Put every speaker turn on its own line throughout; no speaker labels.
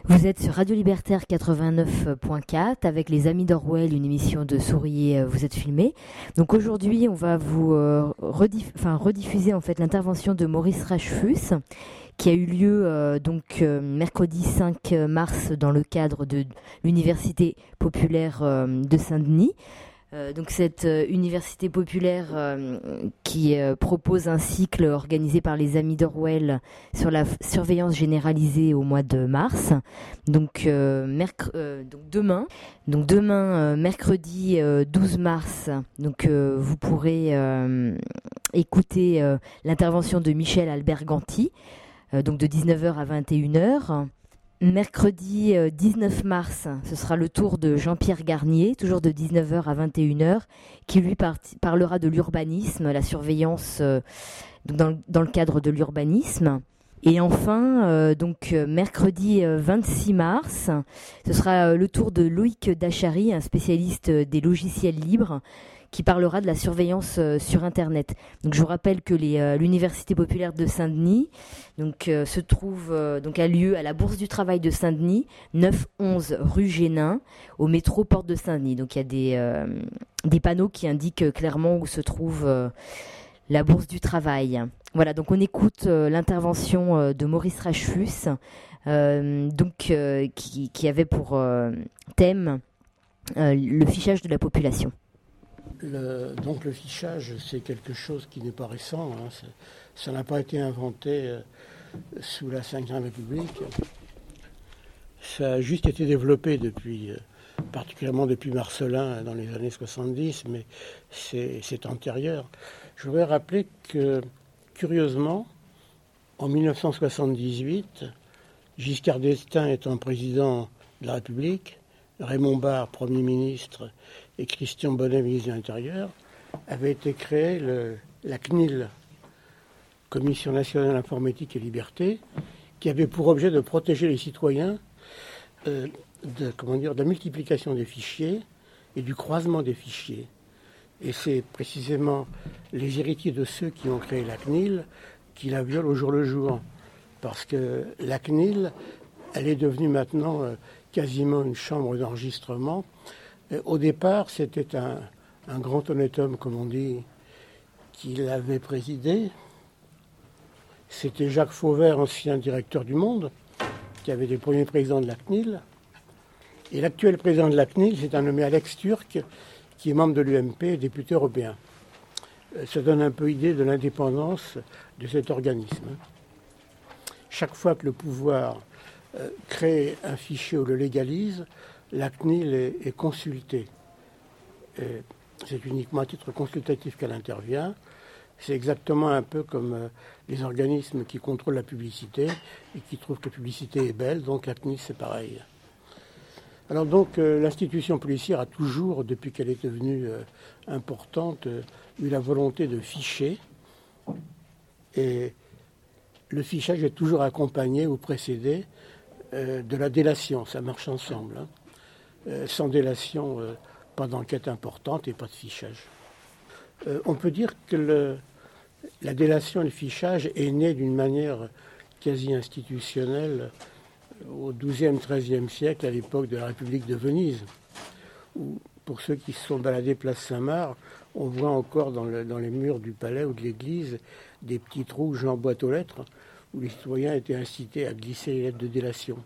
Vous êtes sur Radio Libertaire 89.4 avec les Amis d'Orwell, une émission de Souriez, vous êtes filmés. Donc aujourd'hui, on va vous rediffuser en fait l'intervention de Maurice Rachfus qui a eu lieu mercredi 5 mars dans le cadre de l'Université populaire de Saint-Denis. Donc cette université populaire qui propose un cycle organisé par les Amis d'Orwell sur la surveillance généralisée au mois de mars. Donc demain, mercredi 12 mars, vous pourrez écouter l'intervention de Michel Alberganti, donc de 19h à 21h. Mercredi 19 mars, ce sera le tour de Jean-Pierre Garnier, toujours de 19h à 21h, qui lui parlera de l'urbanisme, la surveillance dans le cadre de l'urbanisme. Et enfin, mercredi 26 mars, ce sera le tour de Loïc Dachary, un spécialiste des logiciels libres, qui parlera de la surveillance sur Internet. Donc, je vous rappelle que l'Université populaire de Saint-Denis se trouve a lieu à la Bourse du Travail de Saint-Denis, 9-11 rue Génin, au métro Porte de Saint-Denis. Donc, il y a des panneaux qui indiquent clairement où se trouve la Bourse du Travail. Voilà, donc on écoute l'intervention de Maurice Rachfus, qui avait pour thème le fichage de la population.
Le fichage, c'est quelque chose qui n'est pas récent. Ça n'a pas été inventé sous la Ve République. Ça a juste été développé particulièrement depuis Marcellin dans les années 70, mais c'est antérieur. Je voudrais rappeler que, curieusement, en 1978, Giscard d'Estaing étant président de la République, Raymond Barre, Premier ministre, et Christian Bonnet, ministre de l'Intérieur, avait été créée la CNIL, Commission nationale informatique et liberté, qui avait pour objet de protéger les citoyens de la multiplication des fichiers et du croisement des fichiers. Et c'est précisément les héritiers de ceux qui ont créé la CNIL qui la violent au jour le jour. Parce que la CNIL, elle est devenue maintenant quasiment une chambre d'enregistrement. Au départ, c'était un grand honnête homme, comme on dit, qui l'avait présidé. C'était Jacques Fauvert, ancien directeur du Monde, qui avait été le premier président de la CNIL. Et l'actuel président de la CNIL, c'est un nommé Alex Türk, qui est membre de l'UMP, député européen. Ça donne un peu idée de l'indépendance de cet organisme. Chaque fois que le pouvoir crée un fichier ou le légalise, la CNIL est consultée. C'est uniquement à titre consultatif qu'elle intervient. C'est exactement un peu comme les organismes qui contrôlent la publicité et qui trouvent que la publicité est belle, donc la CNIL c'est pareil. Alors donc l'institution policière a toujours, depuis qu'elle est devenue importante, eu la volonté de ficher. Et le fichage est toujours accompagné ou précédé de la délation, ça marche ensemble. Sans délation, pas d'enquête importante et pas de fichage. On peut dire que la délation et le fichage est né d'une manière quasi institutionnelle au XIIe, XIIIe siècle, à l'époque de la République de Venise, où, pour ceux qui se sont baladés place Saint-Marc, on voit encore dans les murs du palais ou de l'église des petits trous genre boîte aux lettres, où les citoyens étaient incités à glisser les lettres de délation.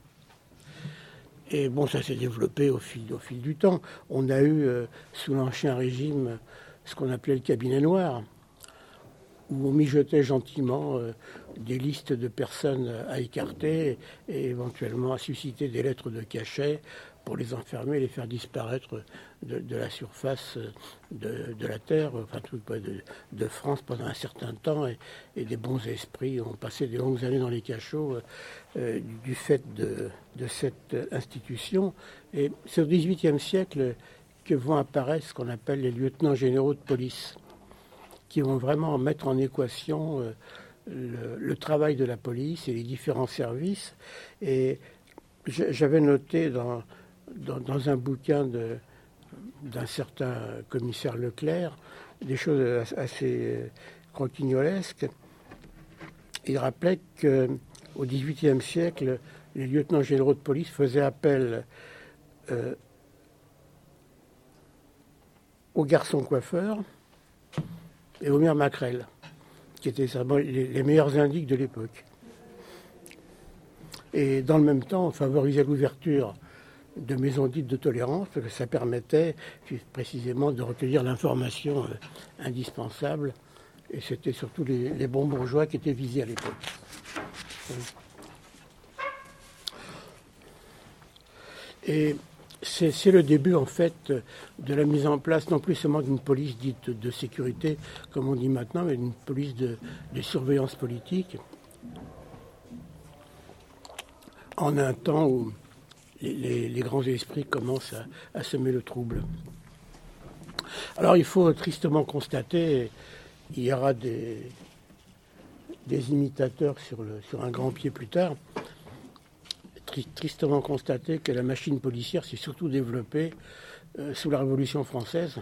Et bon, ça s'est développé au fil du temps. On a eu, sous l'Ancien Régime, ce qu'on appelait le cabinet noir, où on mijotait gentiment des listes de personnes à écarter et éventuellement à susciter des lettres de cachet pour les enfermer et les faire disparaître de la surface de la Terre, enfin de France pendant un certain temps. Et des bons esprits ont passé de longues années dans les cachots du fait de cette institution. Et c'est au XVIIIe siècle que vont apparaître ce qu'on appelle les lieutenants généraux de police, qui vont vraiment mettre en équation le travail de la police et les différents services. Et j'avais noté dans un bouquin d'un certain commissaire Leclerc des choses assez croquignolesques. Il rappelait qu'au XVIIIe siècle, les lieutenants généraux de police faisaient appel aux garçons coiffeurs et aux mères maquerelles, qui étaient les meilleurs indiques de l'époque. Et dans le même temps, on favorisait l'ouverture de maisons dites de tolérance, parce que ça permettait précisément de recueillir l'information indispensable. Et c'était surtout les bons bourgeois qui étaient visés à l'époque. Et c'est le début, en fait, de la mise en place, non plus seulement d'une police dite de sécurité, comme on dit maintenant, mais d'une police de surveillance politique, en un temps où les grands esprits commencent à semer le trouble. Alors il faut tristement constater, il y aura des imitateurs sur un grand pied plus tard, tristement constater que la machine policière s'est surtout développée sous la Révolution française,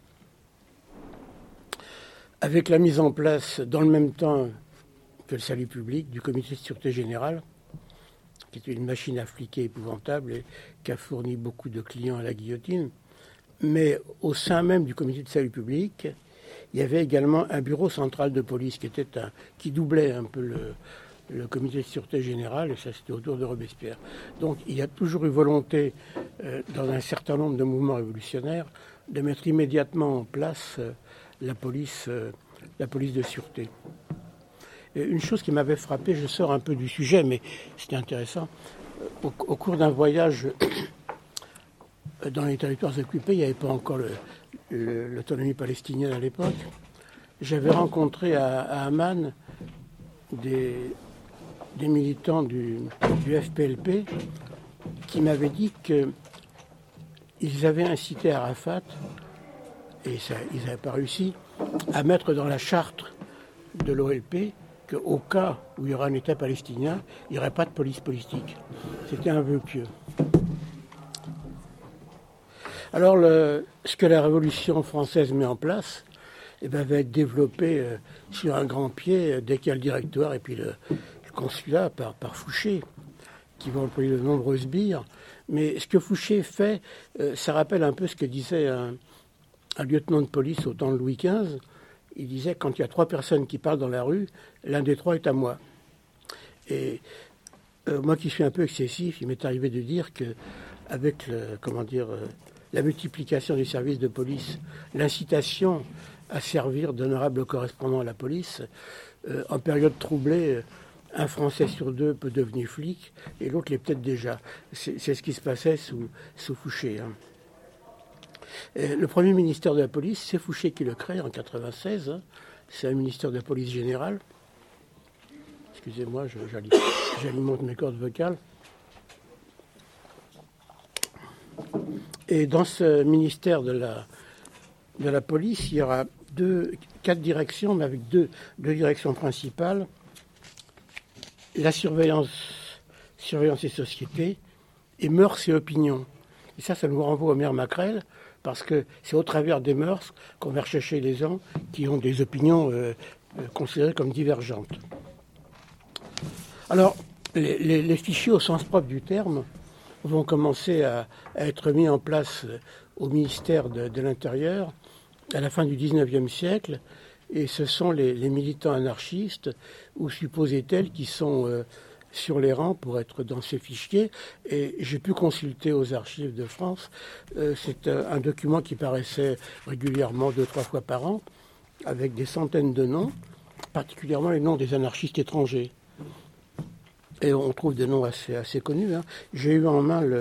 avec la mise en place, dans le même temps que le salut public, du comité de sûreté générale, qui est une machine à fliquer épouvantable et qui a fourni beaucoup de clients à la guillotine. Mais au sein même du comité de salut public, il y avait également un bureau central de police qui doublait un peu le comité de sûreté générale, et ça c'était autour de Robespierre. Donc il y a toujours eu volonté, dans un certain nombre de mouvements révolutionnaires, de mettre immédiatement en place la police de sûreté. Une chose qui m'avait frappé, je sors un peu du sujet, mais c'était intéressant, au cours d'un voyage dans les territoires occupés, il n'y avait pas encore l'autonomie palestinienne à l'époque, j'avais rencontré à Amman des militants du FPLP qui m'avaient dit qu'ils avaient incité Arafat, et ils n'avaient pas réussi, à mettre dans la charte de l'OLP qu'au cas où il y aura un État palestinien, il n'y aurait pas de police politique. C'était un vœu pieux. Alors, ce que la Révolution française met en place va être développé sur un grand pied dès qu'il y a le directoire et puis le consulat par Fouché, qui va employer de nombreuses sbires. Mais ce que Fouché fait, ça rappelle un peu ce que disait un lieutenant de police au temps de Louis XV. Il disait, quand il y a 3 personnes qui parlent dans la rue, l'un des 3 est à moi. Et moi qui suis un peu excessif, il m'est arrivé de dire qu'avec la multiplication des services de police, l'incitation à servir d'honorable correspondant à la police, en période troublée, un Français sur 2 peut devenir flic et l'autre l'est peut-être déjà. C'est ce qui se passait sous Fouché. Hein. Le premier ministère de la police, c'est Fouché qui le crée en 1996. Hein. C'est un ministère de la police générale. Excusez-moi, j'alimente mes cordes vocales. Et dans ce ministère de la police, il y aura 4 directions, mais avec deux directions principales. La surveillance et société, et mœurs et opinions. Et ça nous renvoie aux mères maquerelles, parce que c'est au travers des mœurs qu'on va rechercher les gens qui ont des opinions considérées comme divergentes. Alors, les fichiers au sens propre du terme vont commencer à être mis en place au ministère de l'Intérieur à la fin du XIXe siècle, et ce sont les militants anarchistes, ou supposés-tels, qui sont sur les rangs pour être dans ces fichiers. Et j'ai pu consulter aux archives de France. C'est un document qui paraissait régulièrement 2-3 fois par an, avec des centaines de noms, particulièrement les noms des anarchistes étrangers. Et on trouve des noms assez connus. Hein. J'ai eu en main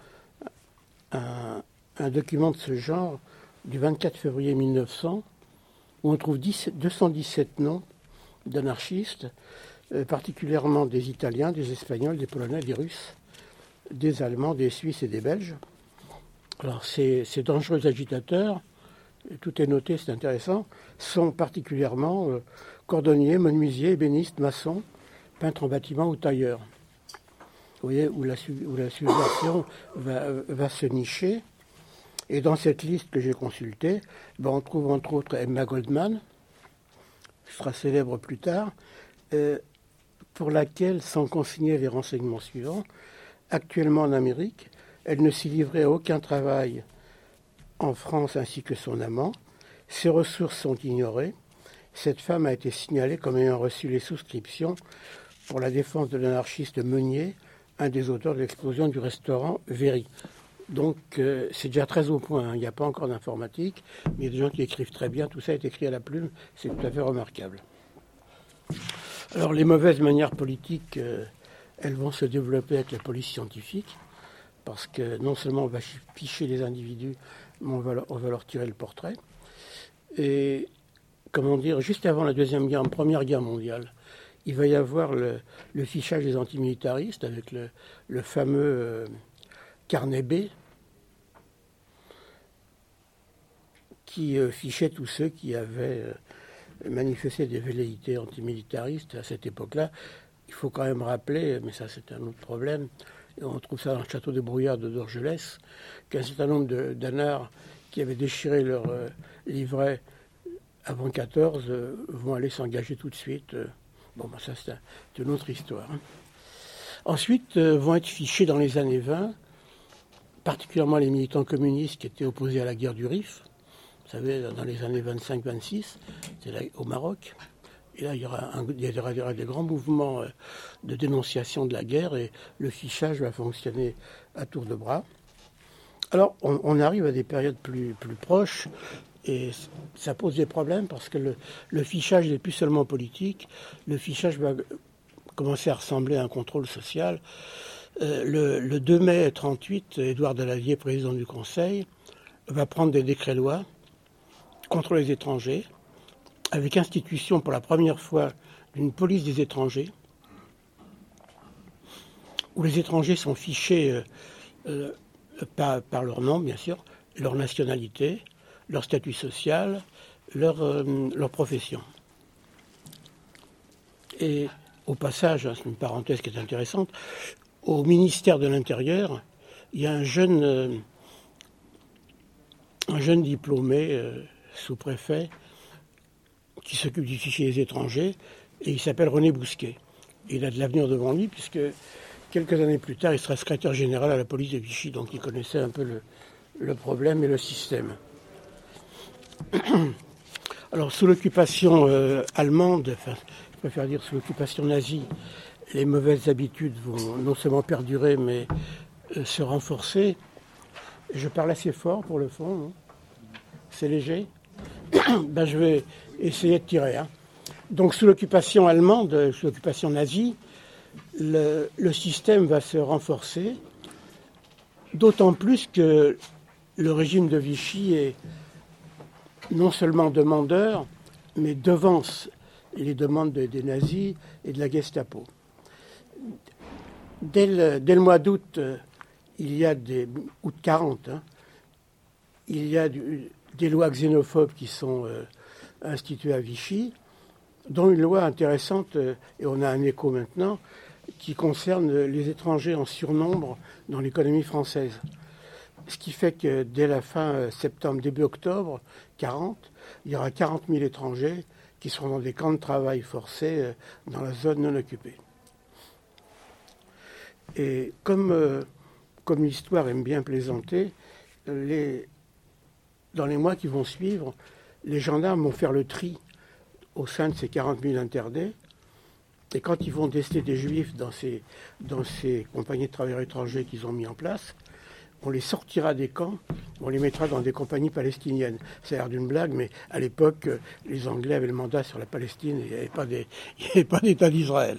un document de ce genre du 24 février 1900, où on trouve 217 noms d'anarchistes, particulièrement des Italiens, des Espagnols, des Polonais, des Russes, des Allemands, des Suisses et des Belges. Alors ces dangereux agitateurs, tout est noté, c'est intéressant, sont particulièrement cordonniers, menuisiers, ébénistes, maçons, peintres en bâtiment ou tailleurs. Vous voyez où la subversion va se nicher. Et dans cette liste que j'ai consultée, on trouve entre autres Emma Goldman, qui sera célèbre plus tard, pour laquelle sont consignés les renseignements suivants. Actuellement en Amérique, elle ne s'y livrait à aucun travail en France ainsi que son amant. Ses ressources sont ignorées. Cette femme a été signalée comme ayant reçu les souscriptions pour la défense de l'anarchiste Meunier, un des auteurs de l'explosion du restaurant Véry. Donc c'est déjà très au point, hein. Il n'y a pas encore d'informatique, mais il y a des gens qui écrivent très bien, tout ça est écrit à la plume, c'est tout à fait remarquable. Alors les mauvaises manières politiques, elles vont se développer avec la police scientifique, parce que non seulement on va ficher les individus, mais on va leur tirer le portrait. Et comment dire, juste avant la Première Guerre mondiale, il va y avoir le fichage des antimilitaristes avec le fameux carnet B qui fichait tous ceux qui avaient manifesté des velléités antimilitaristes à cette époque-là. Il faut quand même rappeler, mais ça c'est un autre problème, et on trouve ça dans le château de Brouillard de Dorgelès, qu'un certain nombre d'anards qui avaient déchiré leur livret avant 14 vont aller s'engager tout de suite. Ça c'est une autre histoire. Hein. Ensuite vont être fichés dans les années 20, particulièrement les militants communistes qui étaient opposés à la guerre du Rif. Vous savez, dans les années 25-26, c'est là, au Maroc. Et là, il y aura des grands mouvements de dénonciation de la guerre et le fichage va fonctionner à tour de bras. Alors, on arrive à des périodes plus proches et ça pose des problèmes parce que le fichage n'est plus seulement politique. Le fichage va commencer à ressembler à un contrôle social. Le 2 mai 1938, Édouard Daladier, président du Conseil, va prendre des décrets-lois contre les étrangers, avec institution pour la première fois d'une police des étrangers, où les étrangers sont fichés par leur nom, bien sûr, leur nationalité, leur statut social, leur profession. Et au passage, c'est une parenthèse qui est intéressante, au ministère de l'Intérieur, il y a un jeune diplômé, sous-préfet, qui s'occupe du fichier des étrangers, et il s'appelle René Bousquet. Et il a de l'avenir devant lui, puisque quelques années plus tard, il sera secrétaire général à la police de Vichy, donc il connaissait un peu le problème et le système. Alors, sous l'occupation allemande, je préfère dire sous l'occupation nazie, les mauvaises habitudes vont non seulement perdurer, mais se renforcer. Je parle assez fort pour le fond, non ? C'est léger. Je vais essayer de tirer. Hein. Donc sous l'occupation allemande, sous l'occupation nazie, le système va se renforcer, d'autant plus que le régime de Vichy est non seulement demandeur, mais devance les demandes des nazis et de la Gestapo. Dès le mois d'août, il y a août 40, il y a des lois xénophobes qui sont instituées à Vichy, dont une loi intéressante, et on a un écho maintenant, qui concerne les étrangers en surnombre dans l'économie française. Ce qui fait que dès la fin septembre, début octobre 40, il y aura 40 000 étrangers qui seront dans des camps de travail forcés dans la zone non occupée. Et comme l'histoire aime bien plaisanter, dans les mois qui vont suivre, les gendarmes vont faire le tri au sein de ces 40 000 interdés. Et quand ils vont tester des juifs dans ces compagnies de travailleurs étrangers qu'ils ont mis en place, on les sortira des camps, on les mettra dans des compagnies palestiniennes. Ça a l'air d'une blague, mais à l'époque, les Anglais avaient le mandat sur la Palestine et il n'y avait pas d'État d'Israël.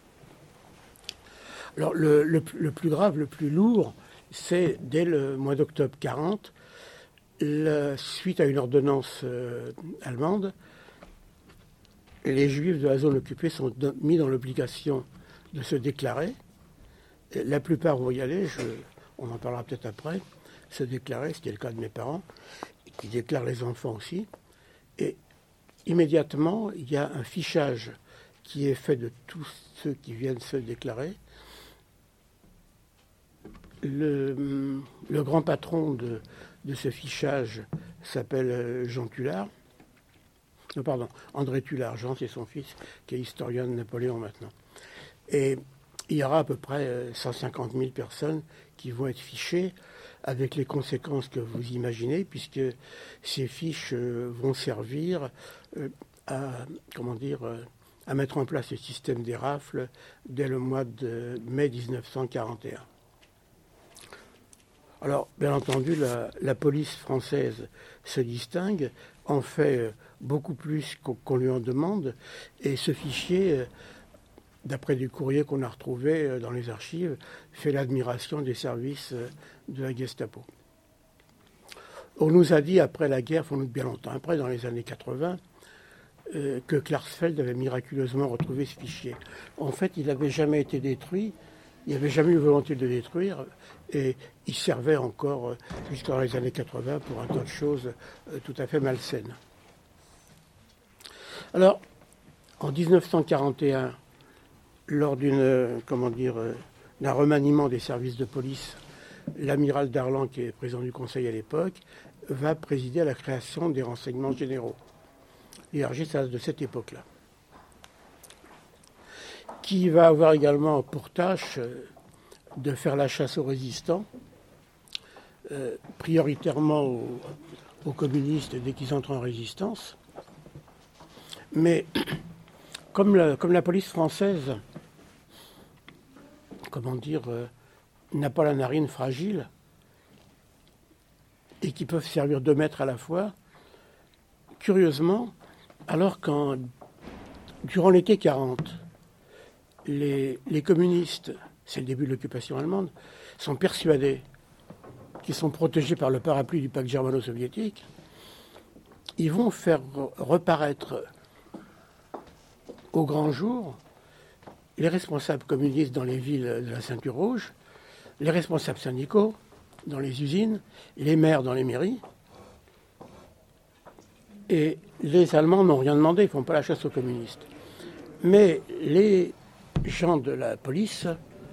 Alors le plus grave, le plus lourd, c'est dès le mois d'octobre 40, suite à une ordonnance allemande, les Juifs de la zone occupée sont mis dans l'obligation de se déclarer. Et la plupart vont y aller, on en parlera peut-être après, se déclarer, c'était le cas de mes parents, qui déclarent les enfants aussi. Et immédiatement, il y a un fichage qui est fait de tous ceux qui viennent se déclarer. Le grand patron de ce fichage s'appelle Jean Tullard. André Tullard. Jean, c'est son fils, qui est historien de Napoléon maintenant. Et il y aura à peu près 150 000 personnes qui vont être fichées, avec les conséquences que vous imaginez, puisque ces fiches vont servir à mettre en place le système des rafles dès le mois de mai 1941. Alors, bien entendu, la police française se distingue, en fait beaucoup plus qu'on lui en demande, et ce fichier, d'après des courriers qu'on a retrouvés dans les archives, fait l'admiration des services de la Gestapo. On nous a dit après la guerre, faut nous bien longtemps après, dans les années 80, que Klarsfeld avait miraculeusement retrouvé ce fichier. En fait, il n'avait jamais été détruit, il n'y avait jamais eu volonté de le détruire, et il servait encore jusqu'en les années 80 pour un tas de choses tout à fait malsaines. Alors, en 1941, lors d'un remaniement des services de police, l'amiral Darlan, qui est président du Conseil à l'époque, va présider à la création des renseignements généraux. L'IRG, ça de cette époque-là. Qui va avoir également pour tâche de faire la chasse aux résistants, prioritairement aux communistes dès qu'ils entrent en résistance. Mais comme la police française, n'a pas la narine fragile et qui peuvent servir 2 mètres à la fois, curieusement, alors durant l'été 40, les communistes, c'est le début de l'occupation allemande, sont persuadés qu'ils sont protégés par le parapluie du pacte germano-soviétique, ils vont faire reparaître au grand jour les responsables communistes dans les villes de la Ceinture Rouge, les responsables syndicaux dans les usines, les maires dans les mairies. Et les Allemands n'ont rien demandé, ils ne font pas la chasse aux communistes. Mais les gens de la police,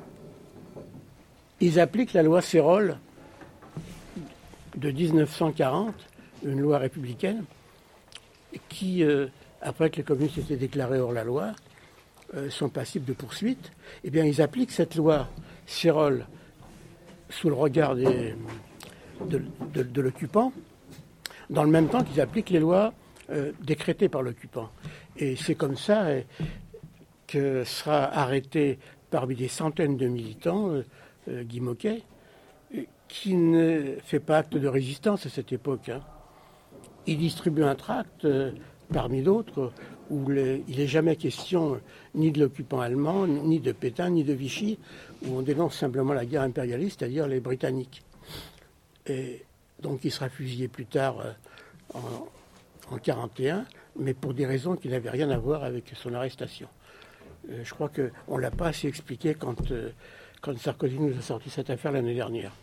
ils appliquent la loi Sérol de 1940, une loi républicaine, qui, après que les communistes étaient déclarés hors la loi, sont passibles de poursuites. Eh bien, ils appliquent cette loi Sérol sous le regard de l'occupant, dans le même temps qu'ils appliquent les lois décrétées par l'occupant. Et c'est comme ça que sera arrêté parmi des centaines de militants Guy Môquet, qui ne fait pas acte de résistance à cette époque. Il distribue un tract parmi d'autres où il n'est jamais question ni de l'occupant allemand, ni de Pétain, ni de Vichy, où on dénonce simplement la guerre impérialiste, c'est-à-dire les Britanniques. Et donc il sera fusillé plus tard en 1941, mais pour des raisons qui n'avaient rien à voir avec son arrestation. Je crois qu'on ne l'a pas assez expliqué quand Sarkozy nous a sorti cette affaire l'année dernière.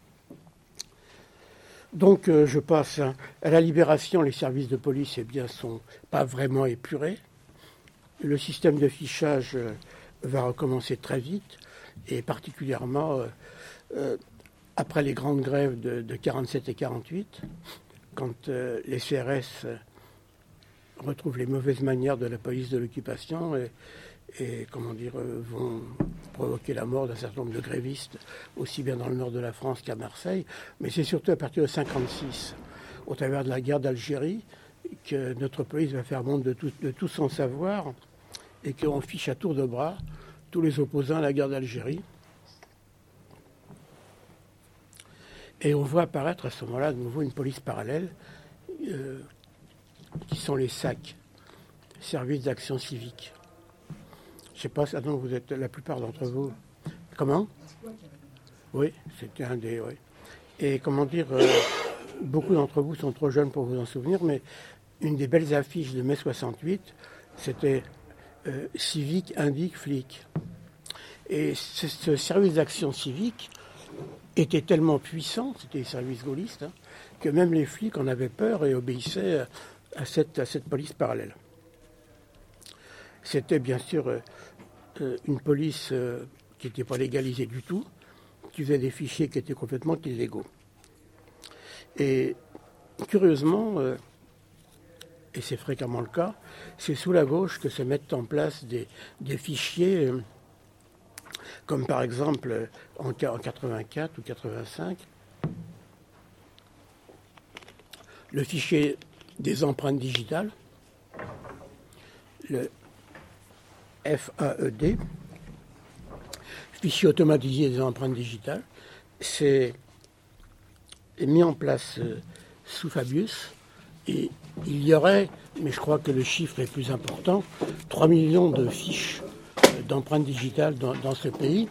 Donc je passe à la libération. Les services de police sont pas vraiment épurés. Le système de fichage va recommencer très vite, et particulièrement après les grandes grèves de 47 et 48, quand les CRS retrouvent les mauvaises manières de la police de l'occupation et vont provoquer la mort d'un certain nombre de grévistes, aussi bien dans le nord de la France qu'à Marseille. Mais c'est surtout à partir de 1956, au travers de la guerre d'Algérie, que notre police va faire montre de tout son savoir et qu'on fiche à tour de bras tous les opposants à la guerre d'Algérie. Et on voit apparaître à ce moment-là de nouveau une police parallèle, qui sont les SAC, Services d'action civique. Je ne sais pas, non, vous êtes la plupart d'entre vous. Comment ? Oui, c'était un des... Oui. Et beaucoup d'entre vous sont trop jeunes pour vous en souvenir, mais une des belles affiches de mai 68, c'était civique indique flic. Et ce service d'action civique était tellement puissant, c'était les services gaullistes, que même les flics en avaient peur et obéissaient à cette police parallèle. C'était bien sûr une police qui n'était pas légalisée du tout, qui faisait des fichiers qui étaient complètement illégaux. Et curieusement, et c'est fréquemment le cas, c'est sous la gauche que se mettent en place des fichiers comme par exemple en 84 ou 85, le fichier des empreintes digitales, le FAED, fichier automatisé des empreintes digitales, c'est mis en place sous Fabius, et il y aurait, mais je crois que le chiffre est plus important, 3 millions de fiches d'empreintes digitales dans ce pays.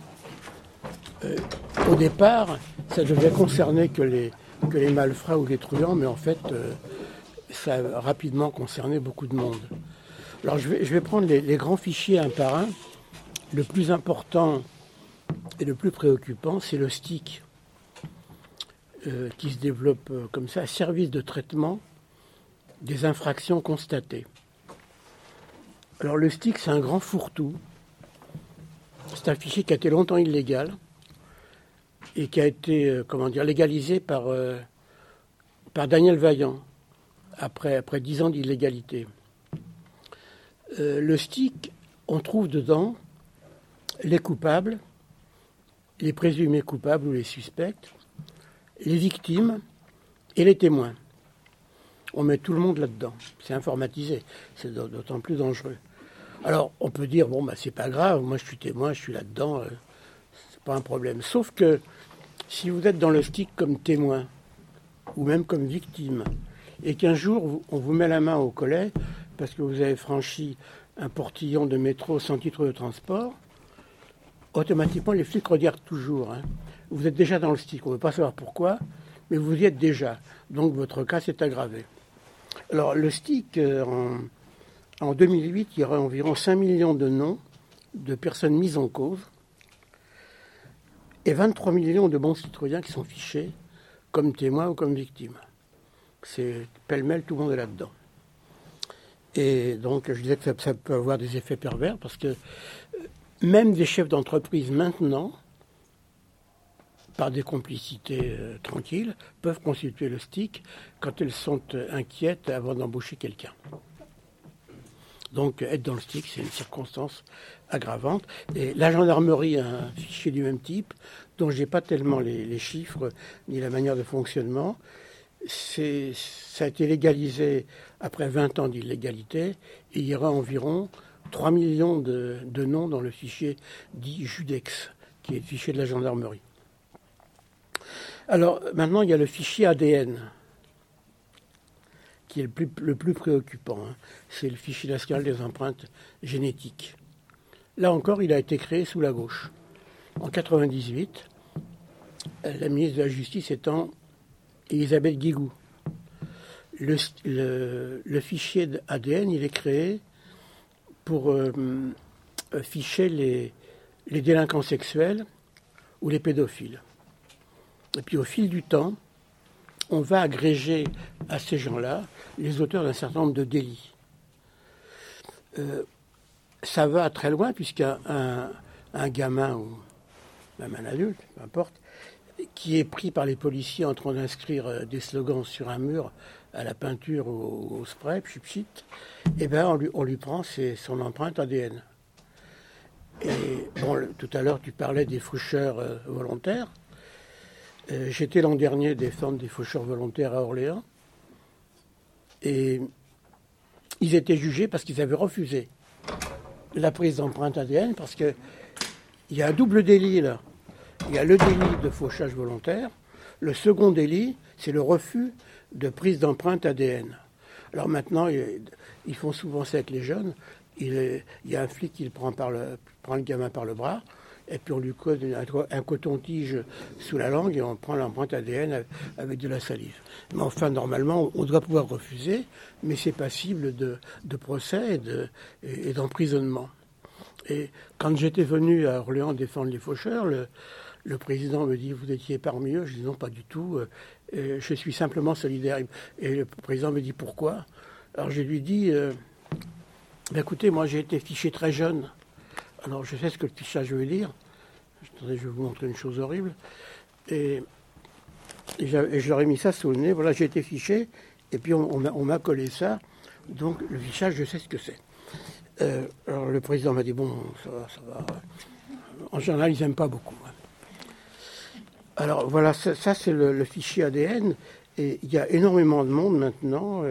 Au départ, ça devait concerner que les malfrats ou les truands, mais en fait, ça a rapidement concerné beaucoup de monde. Alors je vais prendre les grands fichiers un par un. Le plus important et le plus préoccupant, c'est le STIC, qui se développe comme ça, service de traitement des infractions constatées. Alors le STIC, c'est un grand fourre-tout. C'est un fichier qui a été longtemps illégal et qui a été, légalisé par Daniel Vaillant après 10 ans d'illégalité. Le STIC, on trouve dedans les coupables, les présumés coupables ou les suspects, les victimes et les témoins. On met tout le monde là-dedans. C'est informatisé. C'est d'autant plus dangereux. Alors, on peut dire, c'est pas grave, moi je suis témoin, je suis là-dedans, c'est pas un problème. Sauf que si vous êtes dans le STIC comme témoin, ou même comme victime, et qu'un jour, on vous met la main au collet, parce que vous avez franchi un portillon de métro sans titre de transport, automatiquement, les flics regardent toujours. Vous êtes déjà dans le STIC, on ne veut pas savoir pourquoi, mais vous y êtes déjà. Donc, votre cas s'est aggravé. Alors, le STIC, en 2008, il y aurait environ 5 millions de noms de personnes mises en cause et 23 millions de bons citoyens qui sont fichés comme témoins ou comme victimes. C'est pêle-mêle, tout le monde est là-dedans. Et donc, je disais que ça peut avoir des effets pervers parce que même des chefs d'entreprise maintenant, par des complicités tranquilles, peuvent constituer le STIC quand elles sont inquiètes avant d'embaucher quelqu'un. Donc, être dans le STIC, c'est une circonstance aggravante. Et la gendarmerie a un fichier du même type, dont je n'ai pas tellement les chiffres ni la manière de fonctionnement. Ça a été légalisé après 20 ans d'illégalité, et il y aura environ 3 millions de noms dans le fichier dit Judex, qui est le fichier de la gendarmerie. Alors, maintenant, il y a le fichier ADN, qui est le plus préoccupant. C'est le fichier national des empreintes génétiques. Là encore, il a été créé sous la gauche. En 1998, la ministre de la Justice étant Elisabeth Guigou. Le fichier ADN, il est créé pour ficher les délinquants sexuels ou les pédophiles. Et puis au fil du temps, on va agréger à ces gens-là les auteurs d'un certain nombre de délits. Ça va très loin puisqu'un gamin ou même un adulte, peu importe, qui est pris par les policiers en train d'inscrire des slogans sur un mur à la peinture ou au spray, pchit, eh ben on lui prend son empreinte ADN. Et tout à l'heure tu parlais des faucheurs volontaires. J'étais l'an dernier défendre des faucheurs volontaires à Orléans et ils étaient jugés parce qu'ils avaient refusé la prise d'empreinte ADN parce qu'il y a un double délit là. Il y a le délit de fauchage volontaire. Le second délit, c'est le refus de prise d'empreinte ADN. Alors maintenant, ils font souvent ça avec les jeunes. Il y a un flic qui prend le gamin par le bras. Et puis on lui colle un coton-tige sous la langue et on prend l'empreinte ADN avec de la salive. Mais enfin, normalement, on doit pouvoir refuser, mais c'est passible de procès et d'emprisonnement. Et quand j'étais venu à Orléans défendre les faucheurs, le président me dit « Vous étiez parmi eux ?» Je dis « Non, pas du tout. Je suis simplement solidaire. » Et le président me dit « Pourquoi ?» Alors je lui dis « Écoutez, moi j'ai été fiché très jeune. Alors, je sais ce que le fichage veut dire. Attendez, je vais vous montrer une chose horrible. Et je leur ai mis ça sous le nez. Voilà, j'ai été fiché. Et puis, on m'a collé ça. Donc, le fichage, je sais ce que c'est. Alors, le président m'a dit, bon, ça va. en général, ils n'aiment pas beaucoup. Alors voilà, ça c'est le fichier ADN. Et il y a énormément de monde maintenant.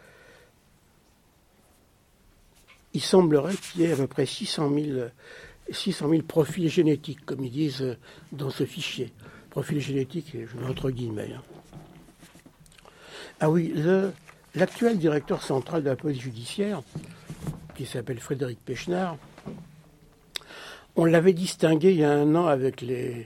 Il semblerait qu'il y ait à peu près 600 000 profils génétiques, comme ils disent dans ce fichier. Profils génétiques, je mets entre guillemets. Ah oui, l'actuel directeur central de la police judiciaire, qui s'appelle Frédéric Pechnard, on l'avait distingué il y a 1 an avec les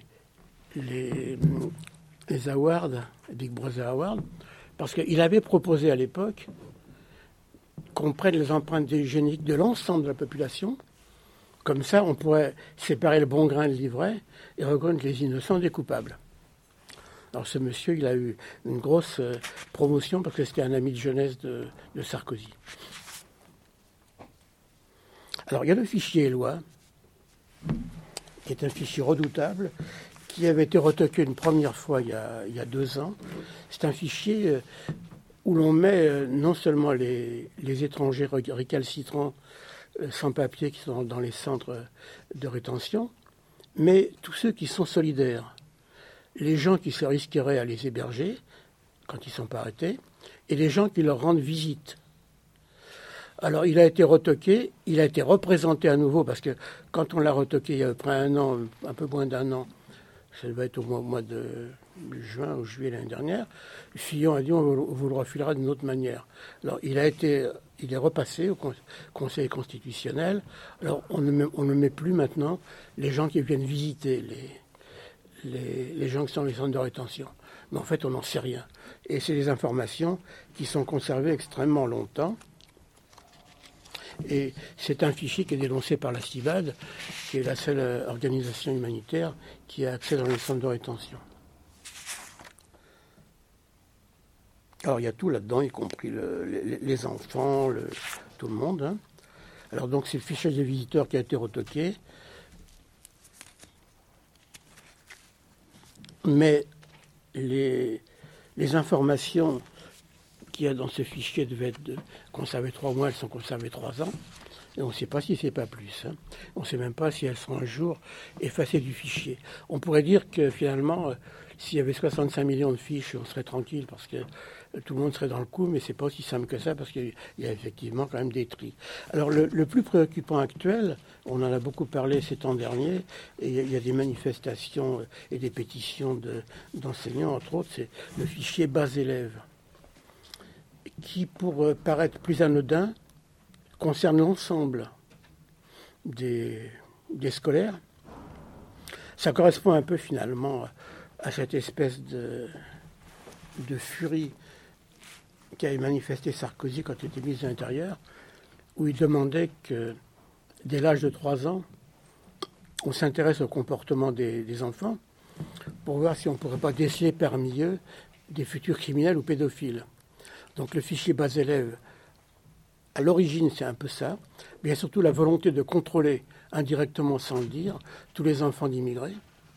awards, Big Brother Awards, parce qu'il avait proposé à l'époque qu'on prenne les empreintes génétiques de l'ensemble de la population. Comme ça, on pourrait séparer le bon grain de l'ivraie et reconnaître les innocents des coupables. Alors ce monsieur, il a eu une grosse promotion parce que c'était un ami de jeunesse de Sarkozy. Alors il y a le fichier Éloi, qui est un fichier redoutable, qui avait été retoqué une première fois il y a 2 ans. C'est un fichier où l'on met non seulement les étrangers récalcitrants sans papier qui sont dans les centres de rétention, mais tous ceux qui sont solidaires, les gens qui se risqueraient à les héberger quand ils ne sont pas arrêtés, et les gens qui leur rendent visite. Alors il a été retoqué, il a été représenté à nouveau, parce que quand on l'a retoqué il y a à peu près 1 an, un peu moins d'1 an, ça devait être au mois de juin ou juillet l'année dernière, Fillon a dit on vous le refilera d'une autre manière. Alors il est repassé au Conseil constitutionnel. Alors on ne met plus maintenant les gens qui viennent visiter les gens qui sont dans les centres de rétention. Mais en fait on n'en sait rien. Et c'est des informations qui sont conservées extrêmement longtemps. Et c'est un fichier qui est dénoncé par la CIVAD, qui est la seule organisation humanitaire qui a accès dans les centres de rétention. Alors il y a tout là-dedans, y compris les enfants, tout le monde. Hein. Alors donc c'est le fichier des visiteurs qui a été retoqué. Mais les informations qu'il y a dans ce fichier devaient être conservées 3 mois, elles sont conservées 3 ans. Et on ne sait pas si c'est pas plus. Hein. On ne sait même pas si elles seront un jour effacées du fichier. On pourrait dire que finalement, s'il y avait 65 millions de fiches, on serait tranquille parce que tout le monde serait dans le coup, mais c'est pas aussi simple que ça parce qu'il y a effectivement quand même des tris. Alors le plus préoccupant actuel, on en a beaucoup parlé ces temps derniers, et il y a des manifestations et des pétitions d'enseignants, entre autres, c'est le fichier bas élèves, qui, pour paraître plus anodin, concerne l'ensemble des scolaires. Ça correspond un peu finalement à cette espèce de furie qu'avait manifesté Sarkozy quand il était ministre de l'Intérieur, où il demandait que, dès l'âge de 3 ans, on s'intéresse au comportement des enfants pour voir si on ne pourrait pas déceler parmi eux des futurs criminels ou pédophiles. Donc le fichier bas élèves, à l'origine, c'est un peu ça, mais il y a surtout la volonté de contrôler, indirectement sans le dire, tous les enfants d'immigrés.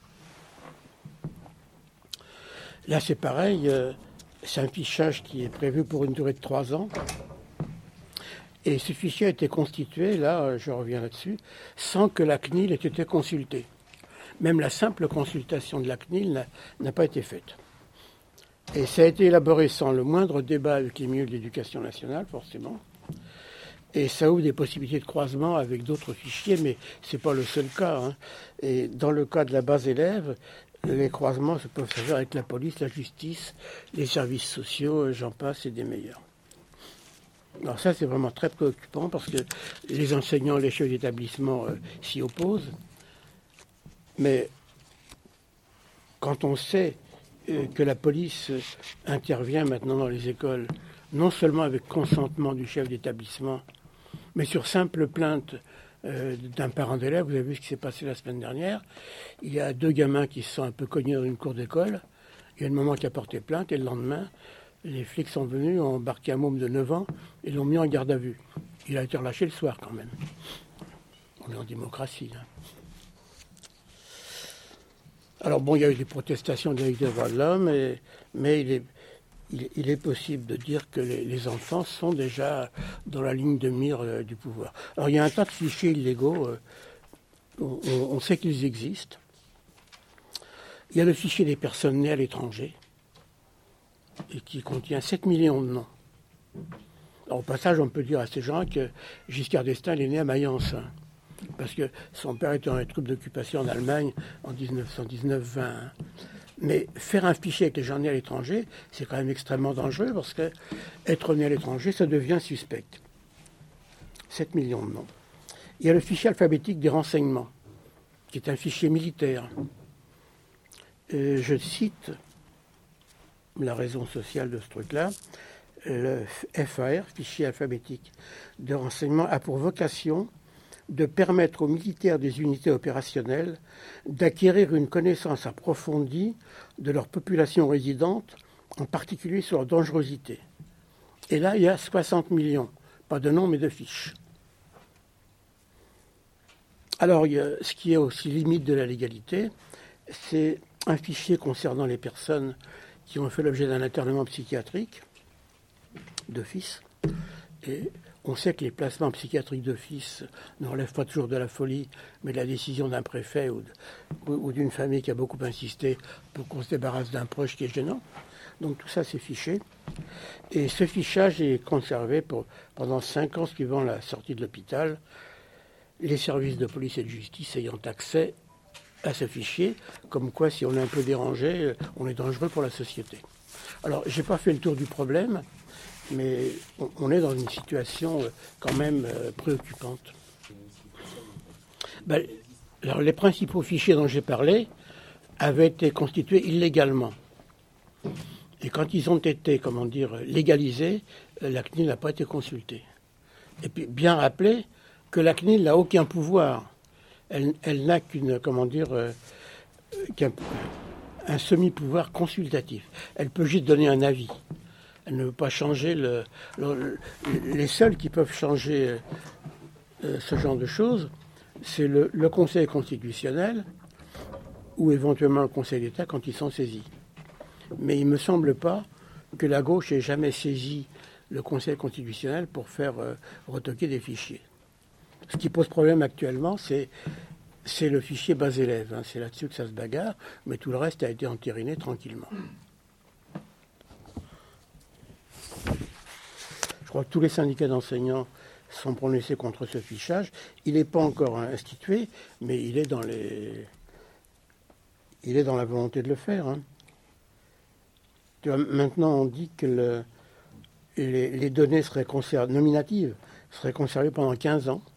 Là, c'est pareil, c'est un fichage qui est prévu pour une durée de 3 ans. Et ce fichier a été constitué, là, je reviens là-dessus, sans que la CNIL ait été consultée. Même la simple consultation de la CNIL n'a pas été faite. Et ça a été élaboré sans le moindre débat avec les milieux de l'éducation nationale, forcément. Et ça ouvre des possibilités de croisement avec d'autres fichiers, mais ce n'est pas le seul cas. Hein. Et dans le cas de la base élève, les croisements peuvent se faire avec la police, la justice, les services sociaux, j'en passe, et des meilleurs. Alors ça, c'est vraiment très préoccupant parce que les enseignants, les chefs d'établissement s'y opposent. Mais quand on sait que la police intervient maintenant dans les écoles, non seulement avec consentement du chef d'établissement, mais sur simple plainte d'un parent d'élève. Vous avez vu ce qui s'est passé la semaine dernière. Il y a 2 gamins qui se sont un peu cognés dans une cour d'école. Il y a une maman qui a porté plainte et le lendemain, les flics sont venus, ont embarqué un môme de 9 ans et l'ont mis en garde à vue. Il a été relâché le soir quand même. On est en démocratie. Hein. Alors bon, il y a eu des protestations des droits de l'homme, mais il est possible de dire que les enfants sont déjà dans la ligne de mire du pouvoir. Alors il y a un tas de fichiers illégaux. on sait qu'ils existent. Il y a le fichier des personnes nées à l'étranger, et qui contient 7 millions de noms. Alors, au passage, on peut dire à ces gens que Giscard d'Estaing est né à Mayence, hein, parce que son père était dans les troupes d'occupation en Allemagne en 1919-20. Mais faire un fichier avec les gens nés à l'étranger, c'est quand même extrêmement dangereux, parce que être né à l'étranger, ça devient suspect. 7 millions de noms. Il y a le fichier alphabétique des renseignements, qui est un fichier militaire. Je cite la raison sociale de ce truc-là. Le FAR, fichier alphabétique de renseignement, a pour vocation de permettre aux militaires des unités opérationnelles d'acquérir une connaissance approfondie de leur population résidente, en particulier sur leur dangerosité. Et là, il y a 60 millions, pas de noms, mais de fiches. Alors, ce qui est aussi limite de la légalité, c'est un fichier concernant les personnes qui ont fait l'objet d'un internement psychiatrique d'office. Et on sait que les placements psychiatriques d'office ne relèvent pas toujours de la folie, mais de la décision d'un préfet ou d'une famille qui a beaucoup insisté pour qu'on se débarrasse d'un proche qui est gênant. Donc tout ça, c'est fiché. Et ce fichage est conservé pendant 5 ans suivant la sortie de l'hôpital, les services de police et de justice ayant accès à ce fichier, comme quoi si on est un peu dérangé, on est dangereux pour la société. Alors, je n'ai pas fait le tour du problème, mais on est dans une situation quand même préoccupante. Alors, les principaux fichiers dont j'ai parlé avaient été constitués illégalement. Et quand ils ont été, légalisés, la CNIL n'a pas été consultée. Et puis, bien rappeler que la CNIL n'a aucun pouvoir. Elle n'a qu'un semi-pouvoir consultatif. Elle peut juste donner un avis. Elle ne veut pas changer les seuls qui peuvent changer ce genre de choses, c'est le Conseil constitutionnel ou éventuellement le Conseil d'État quand ils sont saisis. Mais il ne me semble pas que la gauche ait jamais saisi le Conseil constitutionnel pour faire retoquer des fichiers. Ce qui pose problème actuellement, c'est le fichier base élèves. Hein. C'est là-dessus que ça se bagarre, mais tout le reste a été entériné tranquillement. Je crois que tous les syndicats d'enseignants sont prononcés contre ce fichage. Il n'est pas encore institué, mais il est dans la volonté de le faire. Hein. Tu vois, maintenant, on dit que les données seraient nominatives, seraient conservées pendant 15 ans.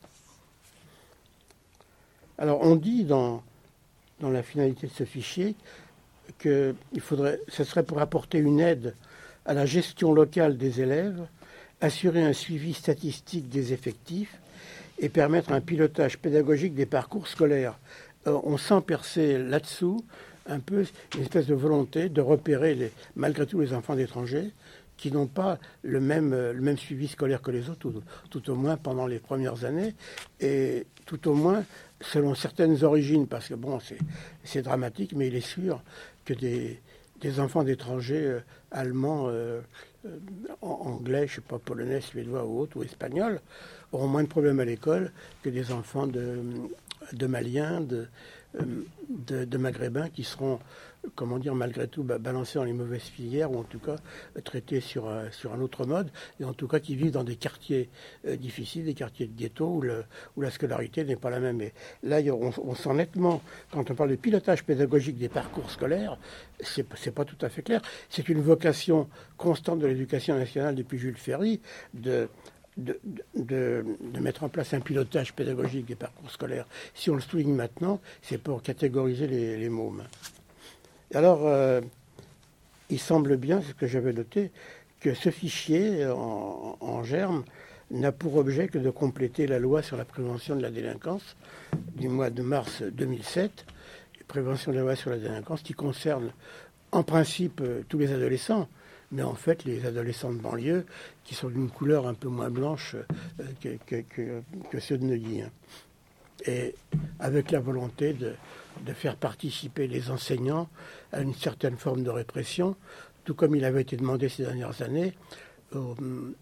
Alors, on dit dans la finalité de ce fichier que ce serait pour apporter une aide à la gestion locale des élèves, assurer un suivi statistique des effectifs et permettre un pilotage pédagogique des parcours scolaires. On sent percer là-dessous un peu une espèce de volonté de repérer malgré tout les enfants d'étrangers qui n'ont pas le même suivi scolaire que les autres, tout au moins pendant les premières années, et tout au moins selon certaines origines, parce que bon, c'est dramatique, mais il est sûr que des enfants d'étrangers allemands, anglais, je sais pas, polonais, suédois ou autres, ou espagnols, auront moins de problèmes à l'école que des enfants de Maliens, de Maghrébins qui seront, malgré tout, balancés dans les mauvaises filières, ou en tout cas traités sur un autre mode, et en tout cas qui vivent dans des quartiers difficiles, des quartiers de ghetto, où la scolarité n'est pas la même. Et là, on sent nettement, quand on parle de pilotage pédagogique des parcours scolaires, c'est pas tout à fait clair. C'est une vocation constante de l'éducation nationale depuis Jules Ferry, de mettre en place un pilotage pédagogique des parcours scolaires. Si on le souligne maintenant, c'est pour catégoriser les mômes. Alors, il semble bien, c'est ce que j'avais noté, que ce fichier en germe n'a pour objet que de compléter la loi sur la prévention de la délinquance du mois de mars 2007, prévention de la loi sur la délinquance qui concerne en principe tous les adolescents, mais en fait les adolescents de banlieue qui sont d'une couleur un peu moins blanche que ceux de Neuilly. Hein. Et avec la volonté de faire participer les enseignants à une certaine forme de répression, tout comme il avait été demandé ces dernières années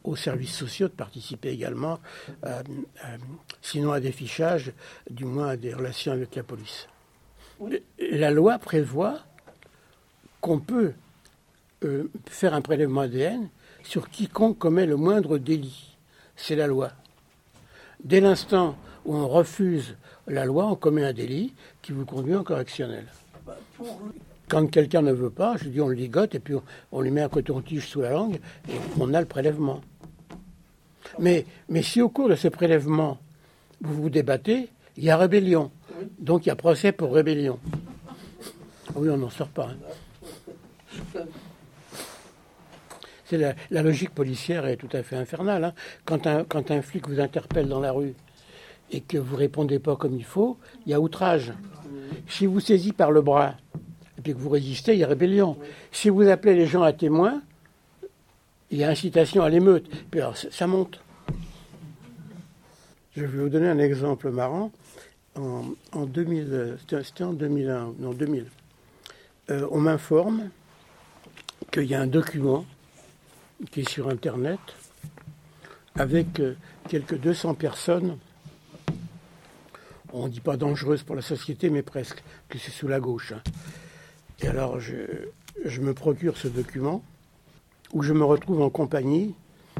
aux services sociaux de participer également, sinon à des fichages, du moins à des relations avec la police. Oui. La loi prévoit qu'on peut faire un prélèvement ADN sur quiconque commet le moindre délit. C'est la loi. Dès l'instant où on refuse la loi, on commet un délit qui vous conduit en correctionnel. Quand quelqu'un ne veut pas, je dis on le ligote et puis on lui met un coton-tige sous la langue et on a le prélèvement. Mais si au cours de ce prélèvement, vous vous débattez, il y a rébellion. Donc il y a procès pour rébellion. Oui, on n'en sort pas. Hein. C'est la logique policière est tout à fait infernale. Hein. Quand un flic vous interpelle dans la rue et que vous ne répondez pas comme il faut, il y a outrage. Si vous saisit par le bras et puis que vous résistez, il y a rébellion. Si vous appelez les gens à témoins, il y a incitation à l'émeute. Puis alors, ça monte. Je vais vous donner un exemple marrant. En 2000, c'était en 2001, non 2000. On m'informe qu'il y a un document qui est sur Internet avec quelques 200 personnes. On ne dit pas dangereuses pour la société, mais presque, que c'est sous la gauche. Hein. Et alors, je me procure ce document où je me retrouve en compagnie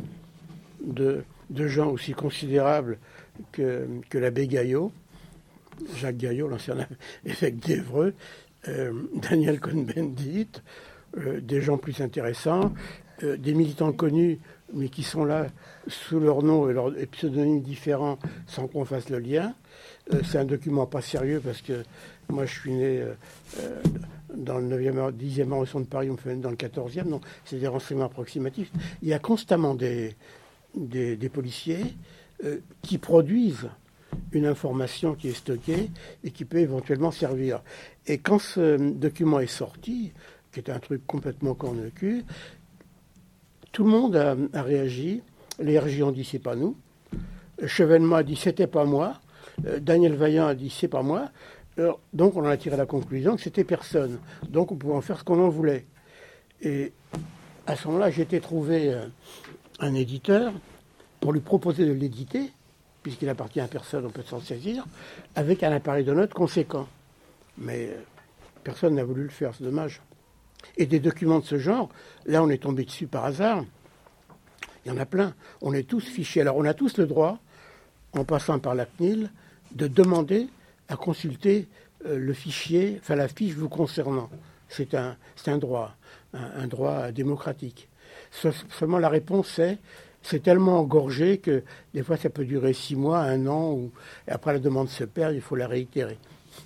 de gens aussi considérables que l'abbé Gaillot, Jacques Gaillot, l'ancien évêque d'Évreux, Daniel Cohn-Bendit, des gens plus intéressants, des militants connus, mais qui sont là sous leur nom et leurs pseudonymes différents sans qu'on fasse le lien. C'est un document pas sérieux parce que moi je suis né dans le 10e arrondissement de Paris, on me fait dans le 14e, donc c'est des renseignements approximatifs. Il y a constamment des policiers qui produisent une information qui est stockée et qui peut éventuellement servir. Et quand ce document est sorti, qui est un truc complètement cornu-cul, tout le monde a réagi. Les RJ ont dit c'est pas nous. Chevènement a dit c'était pas moi. Daniel Vaillant a dit c'est pas moi. Alors, donc on en a tiré la conclusion que c'était personne. Donc on pouvait en faire ce qu'on en voulait. Et à ce moment-là, j'ai été trouver un éditeur pour lui proposer de l'éditer, puisqu'il appartient à personne, on peut s'en saisir, avec un appareil de notes conséquent. Mais personne n'a voulu le faire, c'est dommage. Et des documents de ce genre, là on est tombé dessus par hasard, il y en a plein. On est tous fichés. Alors on a tous le droit, en passant par la CNIL, de demander à consulter le fichier, enfin la fiche vous concernant. C'est un droit, un droit démocratique. Seulement la réponse c'est tellement engorgé que des fois ça peut durer 6 mois, 1 an, et après la demande se perd, il faut la réitérer.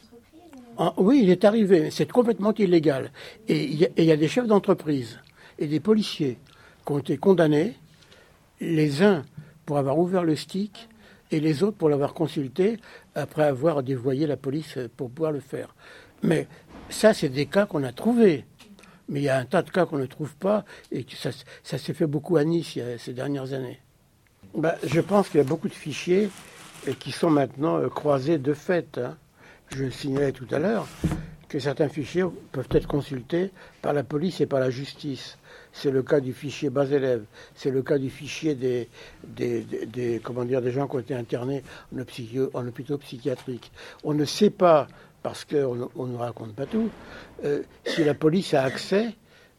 Oui, il est arrivé, c'est complètement illégal. Et il y a des chefs d'entreprise et des policiers qui ont été condamnés, les uns pour avoir ouvert le stick et les autres pour l'avoir consulté après avoir dévoyé la police pour pouvoir le faire. Mais ça, c'est des cas qu'on a trouvés. Mais il y a un tas de cas qu'on ne trouve pas et ça s'est fait beaucoup à Nice ces dernières années. Je pense qu'il y a beaucoup de fichiers qui sont maintenant croisés de fait. Hein. Je signalais tout à l'heure que certains fichiers peuvent être consultés par la police et par la justice. C'est le cas du fichier bas élèves, c'est le cas du fichier des gens qui ont été internés en hôpitaux psychiatriques. On ne sait pas, parce qu'on ne raconte pas tout, si la police a accès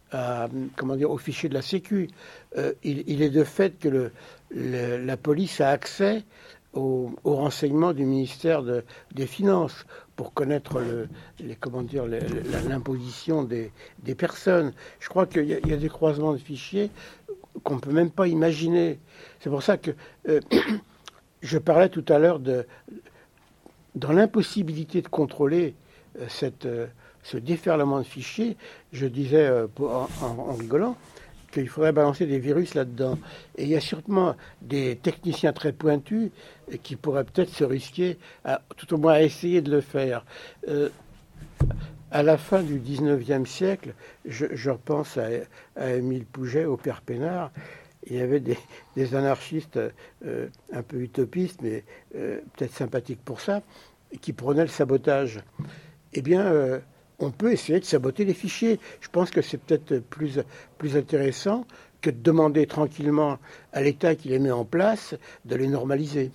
au fichier de la Sécu. Il est de fait que la police a accès aux renseignements du ministère des Finances pour connaître l'imposition des personnes. Je crois qu'il y a des croisements de fichiers qu'on ne peut même pas imaginer. C'est pour ça que je parlais tout à l'heure dans l'impossibilité de contrôler ce déferlement de fichiers. Je disais en rigolant qu'il faudrait balancer des virus là-dedans. Et il y a sûrement des techniciens très pointus qui pourraient peut-être se risquer, tout au moins à essayer de le faire. À la fin du 19e siècle, je repense à Émile Pouget, au Père Pénard, il y avait des anarchistes un peu utopistes, mais peut-être sympathiques pour ça, qui prônaient le sabotage. Eh bien, on peut essayer de saboter les fichiers. Je pense que c'est peut-être plus intéressant que de demander tranquillement à l'État qui les met en place de les normaliser.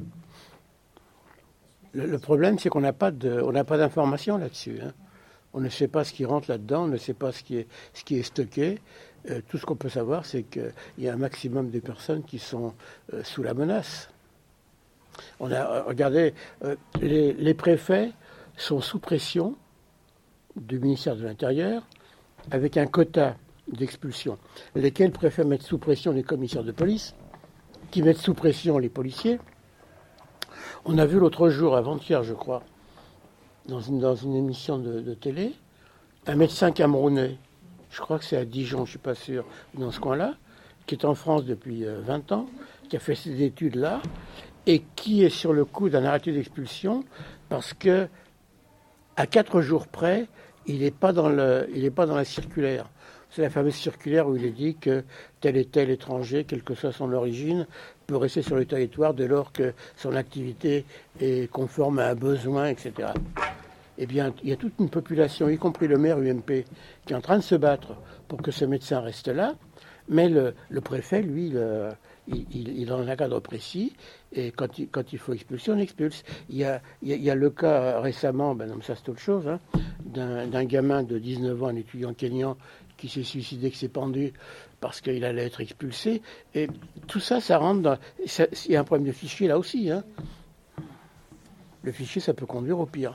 Le problème, c'est qu'on n'a pas d'informations là-dessus. Hein. On ne sait pas ce qui rentre là-dedans, on ne sait pas ce qui est stocké. Tout ce qu'on peut savoir, c'est qu'il y a un maximum de personnes qui sont sous la menace. On a regardé, les préfets sont sous pression du ministère de l'Intérieur avec un quota d'expulsion. Lesquels préfets mettent sous pression les commissaires de police, qui mettent sous pression les policiers. On a vu l'autre jour, avant-hier je crois, dans une émission de télé, un médecin camerounais, je crois que c'est à Dijon, je ne suis pas sûr, dans ce coin-là, qui est en France depuis 20 ans, qui a fait ses études là, et qui est sur le coup d'un arrêté d'expulsion parce que à 4 jours près, il n'est pas dans la circulaire. C'est la fameuse circulaire où il est dit que tel et tel étranger, quelle que soit son origine, peut rester sur le territoire dès lors que son activité est conforme à un besoin, etc. Eh bien, il y a toute une population, y compris le maire UMP, qui est en train de se battre pour que ce médecin reste là, mais le préfet, lui, il en a un cadre précis, et quand il faut expulser, on expulse. Il y a le cas récemment, non, ça c'est autre chose, hein, d'un gamin de 19 ans, un étudiant kényan, qui s'est suicidé, qui s'est pendu parce qu'il allait être expulsé. Et tout ça, ça rentre dans... Il y a un problème de fichier là aussi. Hein. Le fichier, ça peut conduire au pire.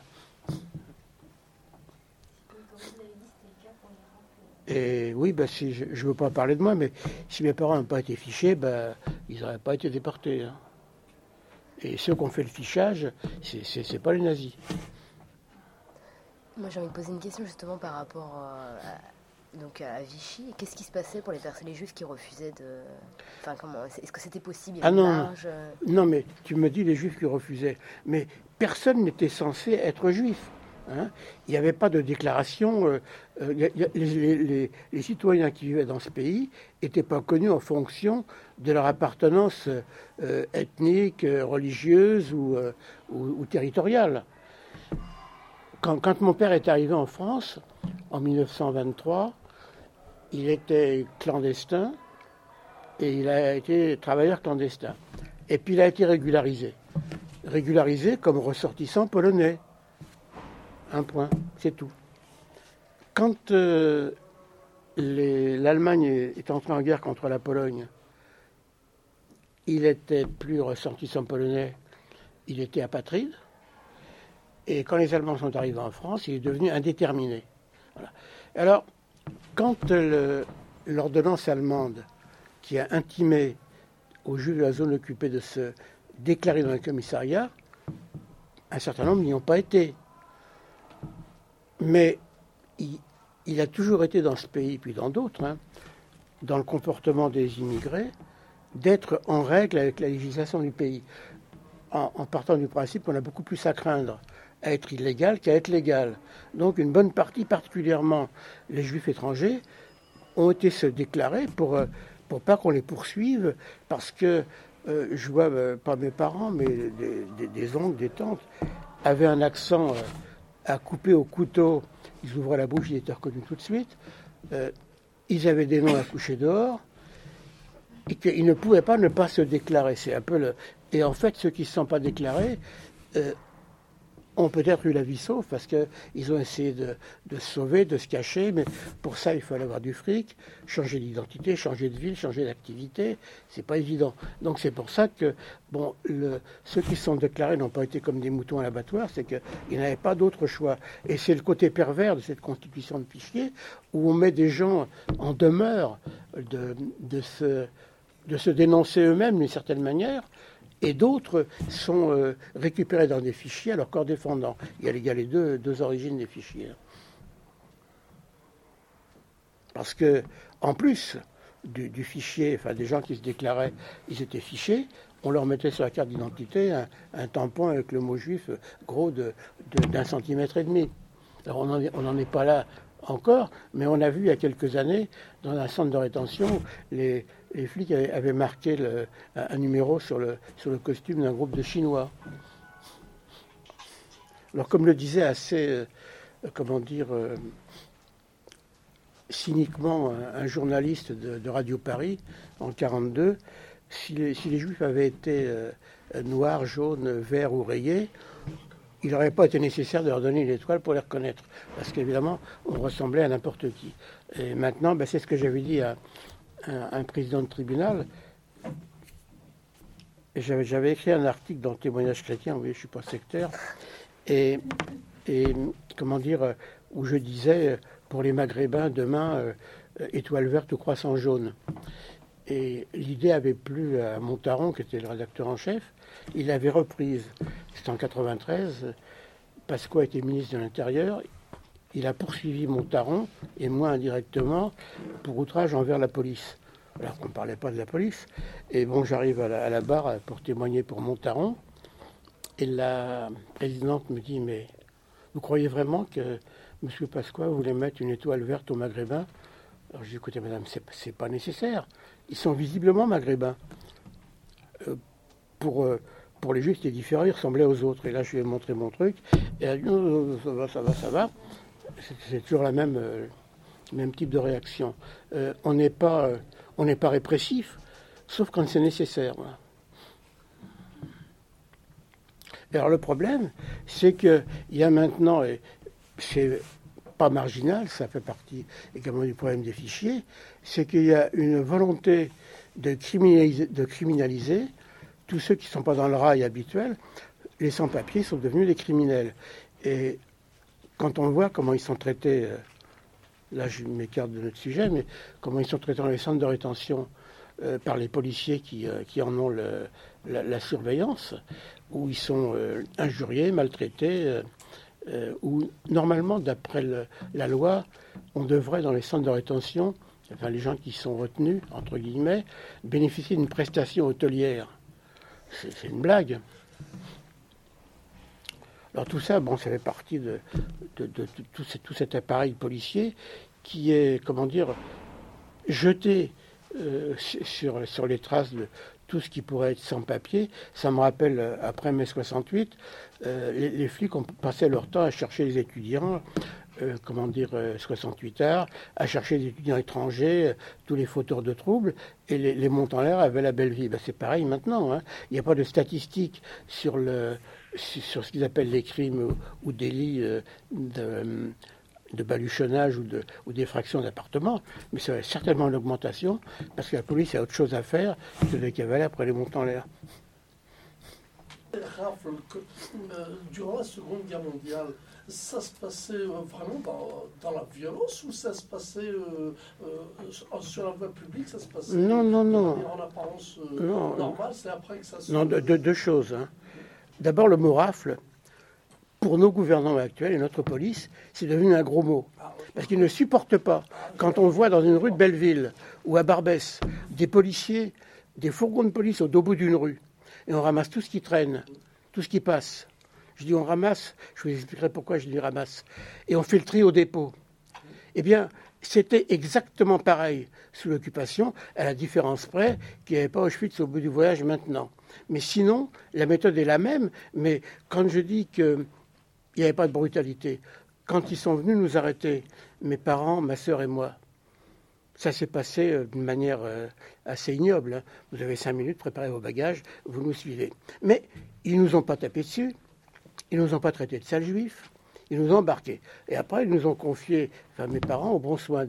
Et oui, si je ne veux pas parler de moi, mais si mes parents n'ont pas été fichés, ils n'auraient pas été déportés. Hein. Et ceux qui ont fait le fichage, c'est pas les nazis.
Moi, j'ai envie de poser une question justement par rapport à Vichy. Qu'est-ce qui se passait pour les juifs qui refusaient de... Enfin, est-ce que c'était possible?
Non, mais tu me dis les juifs qui refusaient. Mais personne n'était censé être juif. Hein. Il n'y avait pas de déclaration. Les citoyens qui vivaient dans ce pays n'étaient pas connus en fonction de leur appartenance ethnique, religieuse ou territoriale. Quand mon père est arrivé en France, en 1923, il était clandestin et il a été travailleur clandestin. Et puis il a été régularisé. Régularisé comme ressortissant polonais. Un point, c'est tout. Quand l'Allemagne est entrée en guerre contre la Pologne, il était plus ressortissant polonais, il était apatride. Et quand les Allemands sont arrivés en France, il est devenu indéterminé. Voilà. Alors, quand l'ordonnance allemande, qui a intimé aux Juifs de la zone occupée de se déclarer dans le commissariat, un certain nombre n'y ont pas été. Mais il a toujours été dans ce pays, puis dans d'autres, hein, dans le comportement des immigrés, d'être en règle avec la législation du pays, en partant du principe qu'on a beaucoup plus à craindre à être illégal qu'à être légal. Donc une bonne partie, particulièrement les juifs étrangers, ont été se déclarer pour pas qu'on les poursuive, parce que je vois, pas mes parents, mais des oncles, des tantes, avaient un accent à couper au couteau. Ils ouvraient la bouche, ils étaient reconnus tout de suite. Ils avaient des noms à coucher dehors, et qu'ils ne pouvaient pas ne pas se déclarer. C'est un peu Et en fait, ceux qui ne se sont pas déclarés ont peut-être eu la vie sauve parce qu'ils ont essayé de se sauver, de se cacher, mais pour ça, il fallait avoir du fric, changer d'identité, changer de ville, changer d'activité. C'est pas évident. Donc c'est pour ça que ceux qui se sont déclarés n'ont pas été comme des moutons à l'abattoir, c'est qu'ils n'avaient pas d'autre choix. Et c'est le côté pervers de cette constitution de fichier où on met des gens en demeure de se dénoncer eux-mêmes d'une certaine manière, et d'autres sont récupérés dans des fichiers à leur corps défendant. Il y a les deux origines des fichiers. Parce que, en plus du fichier, enfin des gens qui se déclaraient, ils étaient fichés, on leur mettait sur la carte d'identité un tampon avec le mot juif gros d'1,5 centimètre. Alors on n'en est pas là encore, mais on a vu il y a quelques années, dans un centre de rétention, les flics avaient marqué un numéro sur le costume d'un groupe de Chinois. Alors comme le disait comment dire, cyniquement un journaliste de Radio Paris en 1942, si les Juifs avaient été noirs, jaunes, verts ou rayés, il n'aurait pas été nécessaire de leur donner une étoile pour les reconnaître, parce qu'évidemment, on ressemblait à n'importe qui. Et maintenant, c'est ce que j'avais dit à un président de tribunal. J'avais écrit un article dans Témoignage chrétien, vous voyez, je ne suis pas sectaire, et comment dire, où je disais, pour les Maghrébins, demain, étoile verte ou croissant jaune. Et l'idée avait plu à Montaron, qui était le rédacteur en chef. Il l'avait reprise. C'était en 1993. Pasqua était ministre de l'Intérieur. Il a poursuivi Montaron, et moi indirectement, pour outrage envers la police. Alors qu'on ne parlait pas de la police. Et bon, j'arrive à la barre pour témoigner pour Montaron. Et la présidente me dit, mais vous croyez vraiment que M. Pasqua voulait mettre une étoile verte aux Maghrébins? Alors je dis, écoutez madame, c'est pas nécessaire. Ils sont visiblement maghrébins. Pour les Juifs, c'était différent, ils ressemblaient aux autres. Et là, je lui ai montré mon truc. Et elle a dit, non, ça va. C'est toujours la même type de réaction. On n'est pas répressif, sauf quand c'est nécessaire. Voilà. Et alors le problème, c'est qu'il y a maintenant, et c'est pas marginal, ça fait partie également du problème des fichiers, c'est qu'il y a une volonté de criminaliser tous ceux qui ne sont pas dans le rail habituel. Les sans-papiers sont devenus des criminels. Et quand on voit comment ils sont traités, là je m'écarte de notre sujet, mais comment ils sont traités dans les centres de rétention par les policiers qui en ont la surveillance, où ils sont injuriés, maltraités, où normalement, d'après la loi, on devrait, dans les centres de rétention, enfin les gens qui sont retenus, entre guillemets, bénéficier d'une prestation hôtelière. C'est une blague. Alors tout ça, ça fait partie de tout cet appareil policier qui est, comment dire, jeté sur les traces de tout ce qui pourrait être sans papier. Ça me rappelle, après mai 68, les flics ont passé leur temps à chercher les étudiants, 68 heures, à chercher des étudiants étrangers, tous les fauteurs de troubles, et les montent en l'air avaient la belle vie. C'est pareil maintenant. Hein. Il n'y a pas de statistiques sur ce qu'ils appellent les crimes ou délits de baluchonnage ou d'effraction d'appartement, mais ça va certainement une augmentation, parce que la police a autre chose à faire que de cavaler après les monter en l'air.
Durant la Seconde Guerre mondiale, ça se passait vraiment dans la violence ou ça se passait sur la voie publique, ça se passait
non.
En apparence normale, c'est après que ça se...
Non, deux choses. Hein. D'abord, le mot rafle, pour nos gouvernements actuels et notre police, c'est devenu un gros mot. Parce qu'ils ne supportent pas, quand on voit dans une rue de Belleville ou à Barbès, des policiers, des fourgons de police au dos bout d'une rue, et on ramasse tout ce qui traîne, tout ce qui passe. Je dis on ramasse, je vous expliquerai pourquoi je dis ramasse. Et on fait le tri au dépôt. Eh bien, c'était exactement pareil sous l'occupation, à la différence près qu'il n'y avait pas Auschwitz au bout du voyage maintenant. Mais sinon, la méthode est la même, mais quand je dis qu'il n'y avait pas de brutalité, quand ils sont venus nous arrêter, mes parents, ma sœur et moi, ça s'est passé d'une manière assez ignoble. Hein. Vous avez 5 minutes, préparez vos bagages, vous nous suivez. Mais ils ne nous ont pas tapé dessus, ils ne nous ont pas traités de sales juifs, ils nous ont embarqués. Et après, ils nous ont confié, mes parents, au bon soin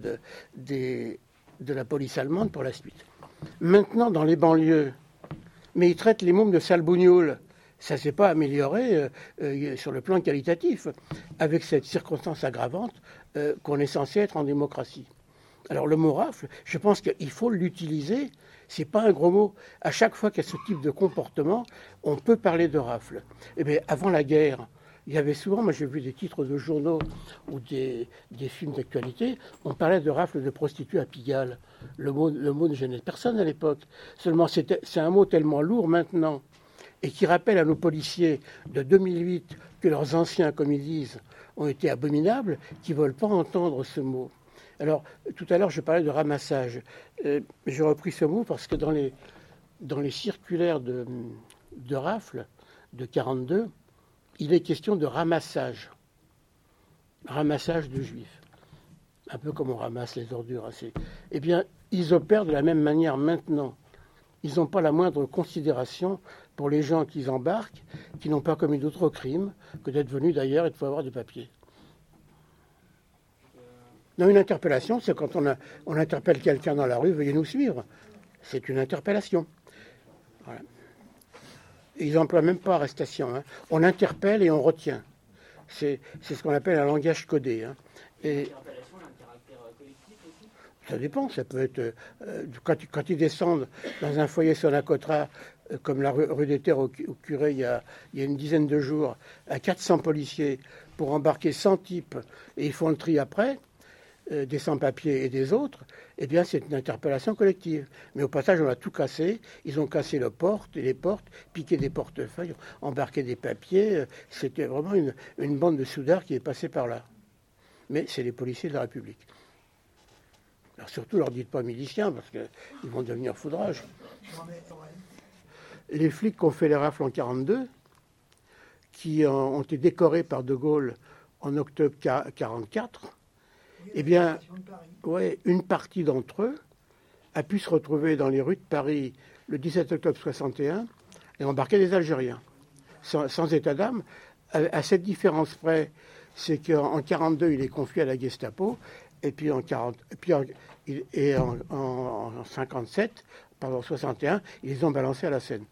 de la police allemande pour la suite. Maintenant, dans les banlieues, mais ils traitent les mômes de sales bougnoules. Ça ne s'est pas amélioré sur le plan qualitatif, avec cette circonstance aggravante qu'on est censé être en démocratie. Alors le mot rafle, je pense qu'il faut l'utiliser, c'est pas un gros mot. À chaque fois qu'il y a ce type de comportement, on peut parler de rafle. Eh bien, avant la guerre, il y avait souvent, moi j'ai vu des titres de journaux ou des films d'actualité, on parlait de rafle de prostituées à Pigalle. Le mot ne gênait personne à l'époque. Seulement c'est un mot tellement lourd maintenant, et qui rappelle à nos policiers de 2008 que leurs anciens, comme ils disent, ont été abominables, qu'ils ne veulent pas entendre ce mot. Alors, tout à l'heure, je parlais de ramassage. J'ai repris ce mot parce que dans les circulaires de rafle de 1942, il est question de ramassage. ramassage de juifs. Un peu comme on ramasse les ordures. Eh bien, ils opèrent de la même manière maintenant. Ils n'ont pas la moindre considération pour les gens qu'ils embarquent, qui n'ont pas commis d'autres crimes que d'être venus d'ailleurs et de faut avoir des papiers. Non, une interpellation, c'est quand on interpelle quelqu'un dans la rue, veuillez nous suivre. C'est une interpellation. Voilà. Ils n'emploient même pas arrestation. Hein. On interpelle et on retient. C'est ce qu'on appelle un langage codé. Hein. Et ça dépend. Ça peut être quand ils descendent dans un foyer Sonacotra, comme la rue des Terres au Curé, il y a une dizaine de jours, à 400 policiers pour embarquer 100 types et ils font le tri après. Des sans-papiers et des autres, eh bien c'est une interpellation collective. Mais au passage, on a tout cassé. Ils ont cassé les portes, piqué des portefeuilles, embarqué des papiers. C'était vraiment une bande de soudards qui est passée par là. Mais c'est les policiers de la République. Alors surtout, leur dites pas miliciens, parce qu'ils vont devenir foudrage. Les flics qui ont fait les rafles en 1942, qui ont été décorés par De Gaulle en octobre 1944, eh bien, ouais, une partie d'entre eux a pu se retrouver dans les rues de Paris le 17 octobre 1961 et embarquer des Algériens, sans état d'âme. À cette différence près, c'est qu'en 1942, il est confié à la Gestapo, et puis en 1957, pardon, 61, ils les ont balancés à la Seine.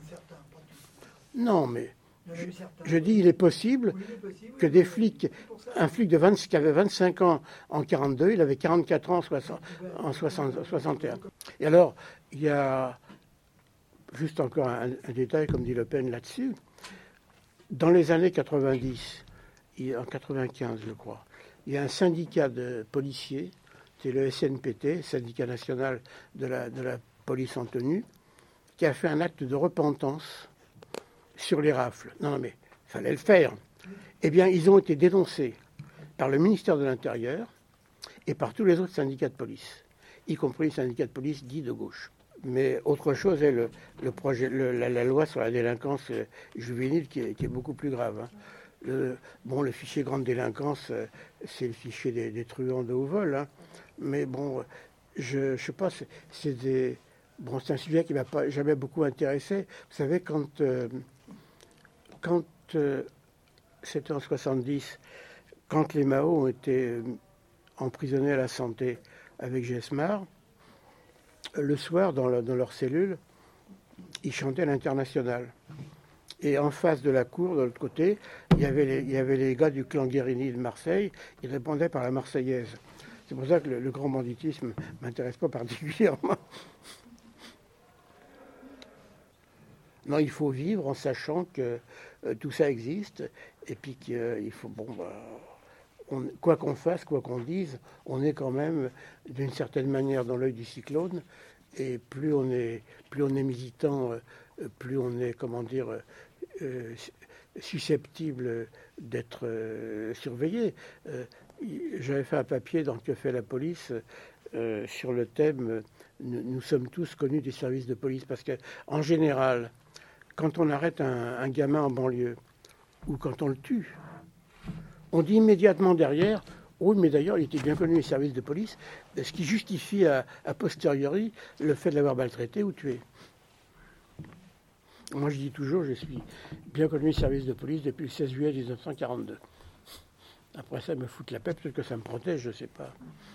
Non, mais je dis, il est possible que des flics, un flic qui avait 25 ans en 1942, il avait 44 ans en 61. Et alors, il y a juste encore un détail, comme dit Le Pen là-dessus. Dans les années 90, en 95 je crois, il y a un syndicat de policiers, c'est le SNPT, syndicat national de la police en tenue, qui a fait un acte de repentance sur les rafles. Non, mais il fallait le faire. Eh bien, ils ont été dénoncés par le ministère de l'Intérieur et par tous les autres syndicats de police, y compris les syndicats de police dits de gauche. Mais autre chose est le projet, la loi sur la délinquance juvénile qui est beaucoup plus grave. Hein. Le fichier grande délinquance, c'est le fichier des truands de haut vol. Hein. Mais bon, je sais pas, c'est un sujet qui ne m'a pas jamais beaucoup intéressé. Vous savez, quand c'était en 70, quand les Mao ont été emprisonnés à la santé avec Gesmar, le soir, dans leur cellule, ils chantaient l'Internationale. Et en face de la cour, de l'autre côté, il y avait les gars du clan Guérini de Marseille, ils répondaient par la Marseillaise. C'est pour ça que le grand banditisme ne m'intéresse pas particulièrement. Non, il faut vivre en sachant que tout ça existe, et puis qu'il faut, quoi qu'on fasse, quoi qu'on dise, on est quand même d'une certaine manière dans l'œil du cyclone, et plus on est militant, plus on est, susceptible d'être surveillé. J'avais fait un papier dans Que fait la police sur le thème nous sommes tous connus des services de police, parce qu'en général, quand on arrête un gamin en banlieue, ou quand on le tue, on dit immédiatement derrière, oui, mais d'ailleurs, il était bien connu des services de police, ce qui justifie a posteriori le fait de l'avoir maltraité ou tué. Moi, je dis toujours, je suis bien connu des services de police depuis le 16 juillet 1942. Après ça, me foutent la paix, peut-être que ça me protège, je ne sais pas.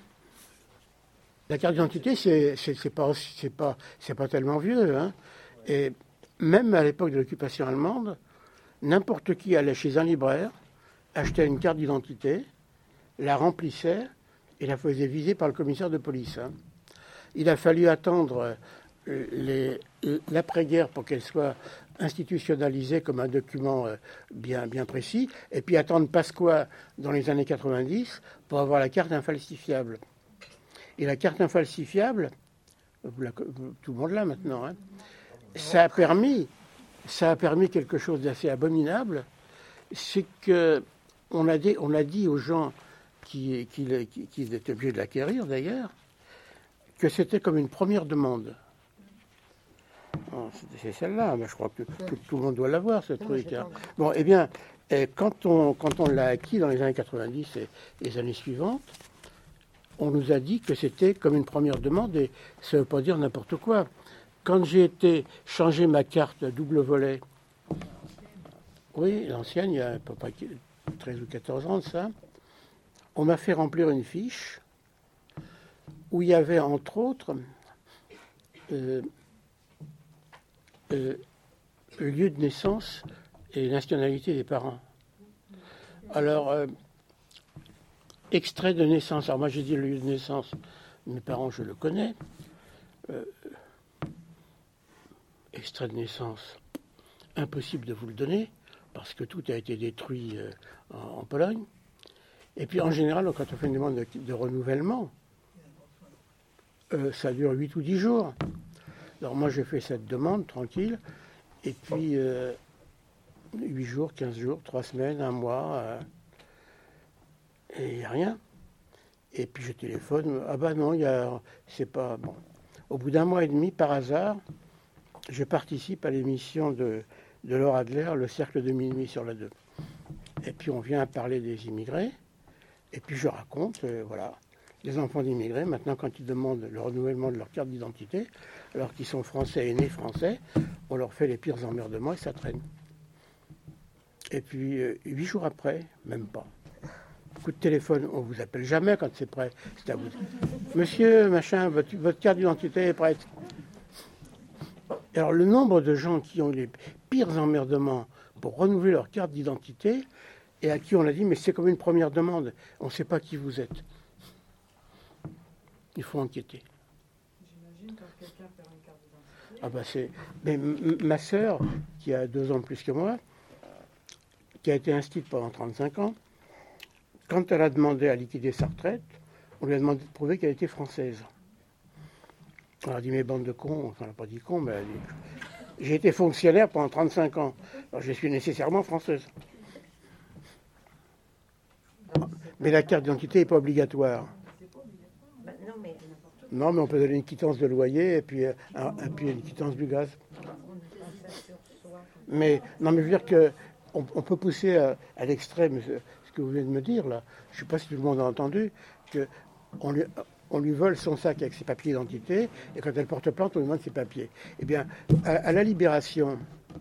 La carte d'identité, c'est pas tellement vieux, hein. Et même à l'époque de l'occupation allemande, n'importe qui allait chez un libraire, achetait une carte d'identité, la remplissait et la faisait viser par le commissaire de police. Hein. Il a fallu attendre l'après-guerre pour qu'elle soit institutionnalisée comme un document bien précis, et puis attendre Pasqua dans les années 90 pour avoir la carte infalsifiable. Et la carte infalsifiable, tout le monde l'a maintenant, hein, ça a permis quelque chose d'assez abominable, c'est que on a dit aux gens qui étaient obligés de l'acquérir d'ailleurs, que c'était comme une première demande. Non, c'est celle-là, mais je crois que tout le monde doit l'avoir, ce truc.
j'ai pas
Hein.
encore.
Bon, eh bien, quand on l'a acquis dans les années 90 et les années suivantes, on nous a dit que c'était comme une première demande, et ça ne veut pas dire n'importe quoi. Quand j'ai été changer ma carte double volet, oui, l'ancienne, il y a à peu près 13 ou 14 ans de ça, on m'a fait remplir une fiche où il y avait, entre autres, le lieu de naissance et nationalité des parents. Alors, extrait de naissance. Alors moi, j'ai dit le lieu de naissance. Mes parents, je le connais. Extrait de naissance, impossible de vous le donner, parce que tout a été détruit en Pologne. Et puis, en général, quand on fait une demande de renouvellement, ça dure 8 ou 10 jours. Alors moi, j'ai fait cette demande, tranquille, et puis 8 jours, 15 jours, 3 semaines, 1 mois, et il n'y a rien. Et puis je téléphone, ah ben non, c'est pas bon. Au bout d'1 mois et demi, par hasard, je participe à l'émission de Laure Adler, Le Cercle de minuit sur la 2. Et puis on vient à parler des immigrés, et puis je raconte, voilà, les enfants d'immigrés, maintenant quand ils demandent le renouvellement de leur carte d'identité, alors qu'ils sont français et nés français, on leur fait les pires emmerdements et ça traîne. Et puis 8 jours après, même pas. Coup de téléphone, on vous appelle jamais quand c'est prêt. C'est à vous. Monsieur, machin, votre carte d'identité est prête. Alors le nombre de gens qui ont les pires emmerdements pour renouveler leur carte d'identité et à qui on a dit mais c'est comme une première demande, on ne sait pas qui vous êtes. Il faut enquêter.
J'imagine quand quelqu'un perd une carte d'identité.
Ah bah mais ma sœur, qui a 2 ans de plus que moi, qui a été instite pendant 35 ans, quand elle a demandé à liquider sa retraite, on lui a demandé de prouver qu'elle était française. On a dit, mais bande de cons, enfin, on n'a pas dit con, mais elle a dit, j'ai été fonctionnaire pendant 35 ans, alors je suis nécessairement française. Mais la carte d'identité n'est pas obligatoire.
Bah,
Non, mais on peut donner une quittance de loyer et puis une quittance du gaz. Mais non, mais je veux dire que on peut pousser à l'extrême ce que vous venez de me dire là. Je ne sais pas si tout le monde a entendu que on lui vole son sac avec ses papiers d'identité et quand elle porte plainte, on lui demande ses papiers. Eh bien, à la Libération,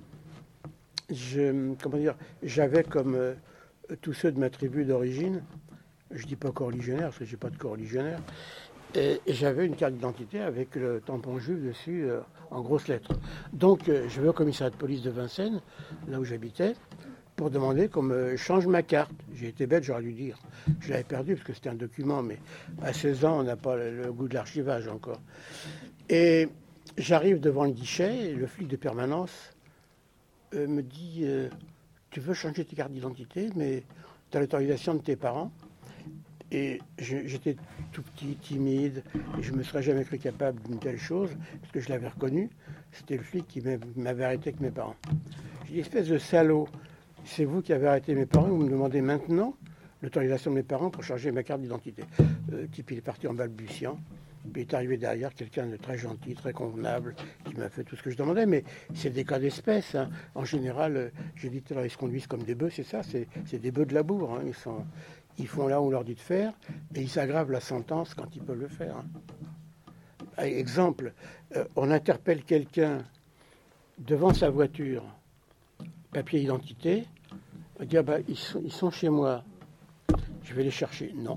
j'avais comme tous ceux de ma tribu d'origine, je dis pas corps-légionnaire parce que j'ai pas de corps-légionnaire, et j'avais une carte d'identité avec le tampon juif dessus en grosses lettres. Donc je vais au commissariat de police de Vincennes, là où j'habitais, pour demander qu'on me change ma carte. J'ai été bête, j'aurais dû dire. Je l'avais perdu parce que c'était un document, mais à 16 ans, on n'a pas le goût de l'archivage encore. Et j'arrive devant le guichet, et le flic de permanence me dit tu veux changer tes cartes d'identité, mais tu as l'autorisation de tes parents. Et j'étais tout petit, timide, et je ne me serais jamais cru capable d'une telle chose, parce que je l'avais reconnu. C'était le flic qui m'avait arrêté avec mes parents. J'ai dit, espèce de salaud, c'est vous qui avez arrêté mes parents, vous me demandez maintenant l'autorisation de mes parents pour changer ma carte d'identité. Le type, il est parti en balbutiant. Puis il est arrivé derrière quelqu'un de très gentil, très convenable, qui m'a fait tout ce que je demandais. Mais c'est des cas d'espèce. Hein. En général, j'ai dit, ils se conduisent comme des bœufs, c'est ça, c'est des bœufs de la bourre. Hein. Ils font là où on leur dit de faire, et ils aggravent la sentence quand ils peuvent le faire. Hein. Exemple, on interpelle quelqu'un devant sa voiture, papier d'identité, on dit, ah ben, ils sont chez moi, je vais les chercher. Non.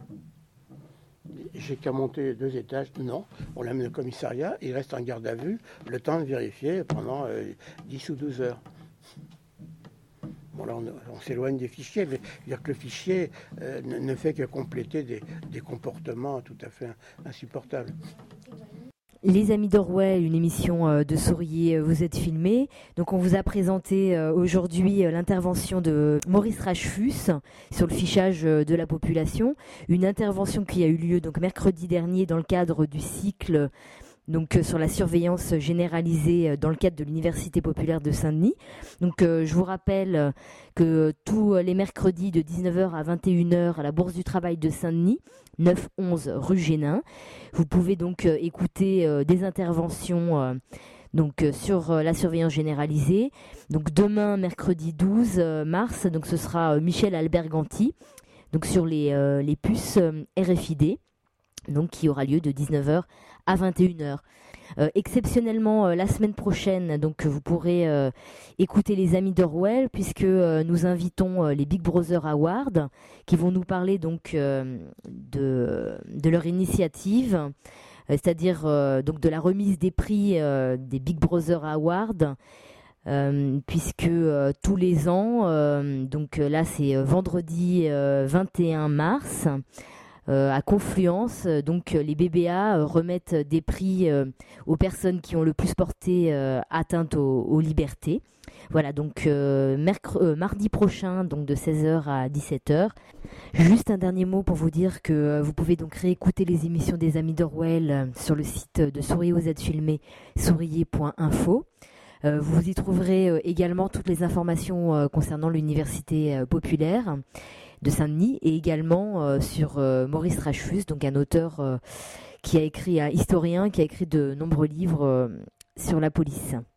J'ai qu'à monter 2 étages. Non. On l'amène au commissariat, il reste en garde à vue, le temps de vérifier pendant 10 ou 12 heures. Bon, là, on s'éloigne des fichiers, mais dire que le fichier ne fait que compléter des comportements tout à fait insupportables.
Les Amis d'Orwell, une émission de Souriez, vous êtes filmés. Donc on vous a présenté aujourd'hui l'intervention de Maurice Rachefus sur le fichage de la population. Une intervention qui a eu lieu donc mercredi dernier dans le cadre du cycle donc sur la surveillance généralisée dans le cadre de l'Université populaire de Saint-Denis. Donc je vous rappelle que tous les mercredis de 19h à 21h à la Bourse du Travail de Saint-Denis, 9-11 rue Génin. Vous pouvez donc écouter des interventions donc sur la surveillance généralisée. Donc demain, mercredi 12 mars, donc ce sera Michel Alberganti, donc sur les puces RFID, donc qui aura lieu de 19h à 21h. Exceptionnellement, la semaine prochaine, donc vous pourrez écouter les Amis d'Orwell, puisque nous invitons les Big Brother Awards, qui vont nous parler donc de leur initiative, c'est-à-dire donc de la remise des prix des Big Brother Awards, puisque tous les ans, donc là c'est vendredi 21 mars, à Confluence, donc les BBA remettent des prix aux personnes qui ont le plus porté atteinte aux libertés. Voilà, donc mardi prochain, donc de 16h à 17h. Juste un dernier mot pour vous dire que vous pouvez donc réécouter les émissions des Amis d'Orwell sur le site de Souriez aux aides filmées, souriez.info. Vous y trouverez également toutes les informations concernant l'université populaire de Saint-Denis, et également sur Maurice Rachfus, donc un auteur qui a écrit, un historien qui a écrit de nombreux livres sur la police.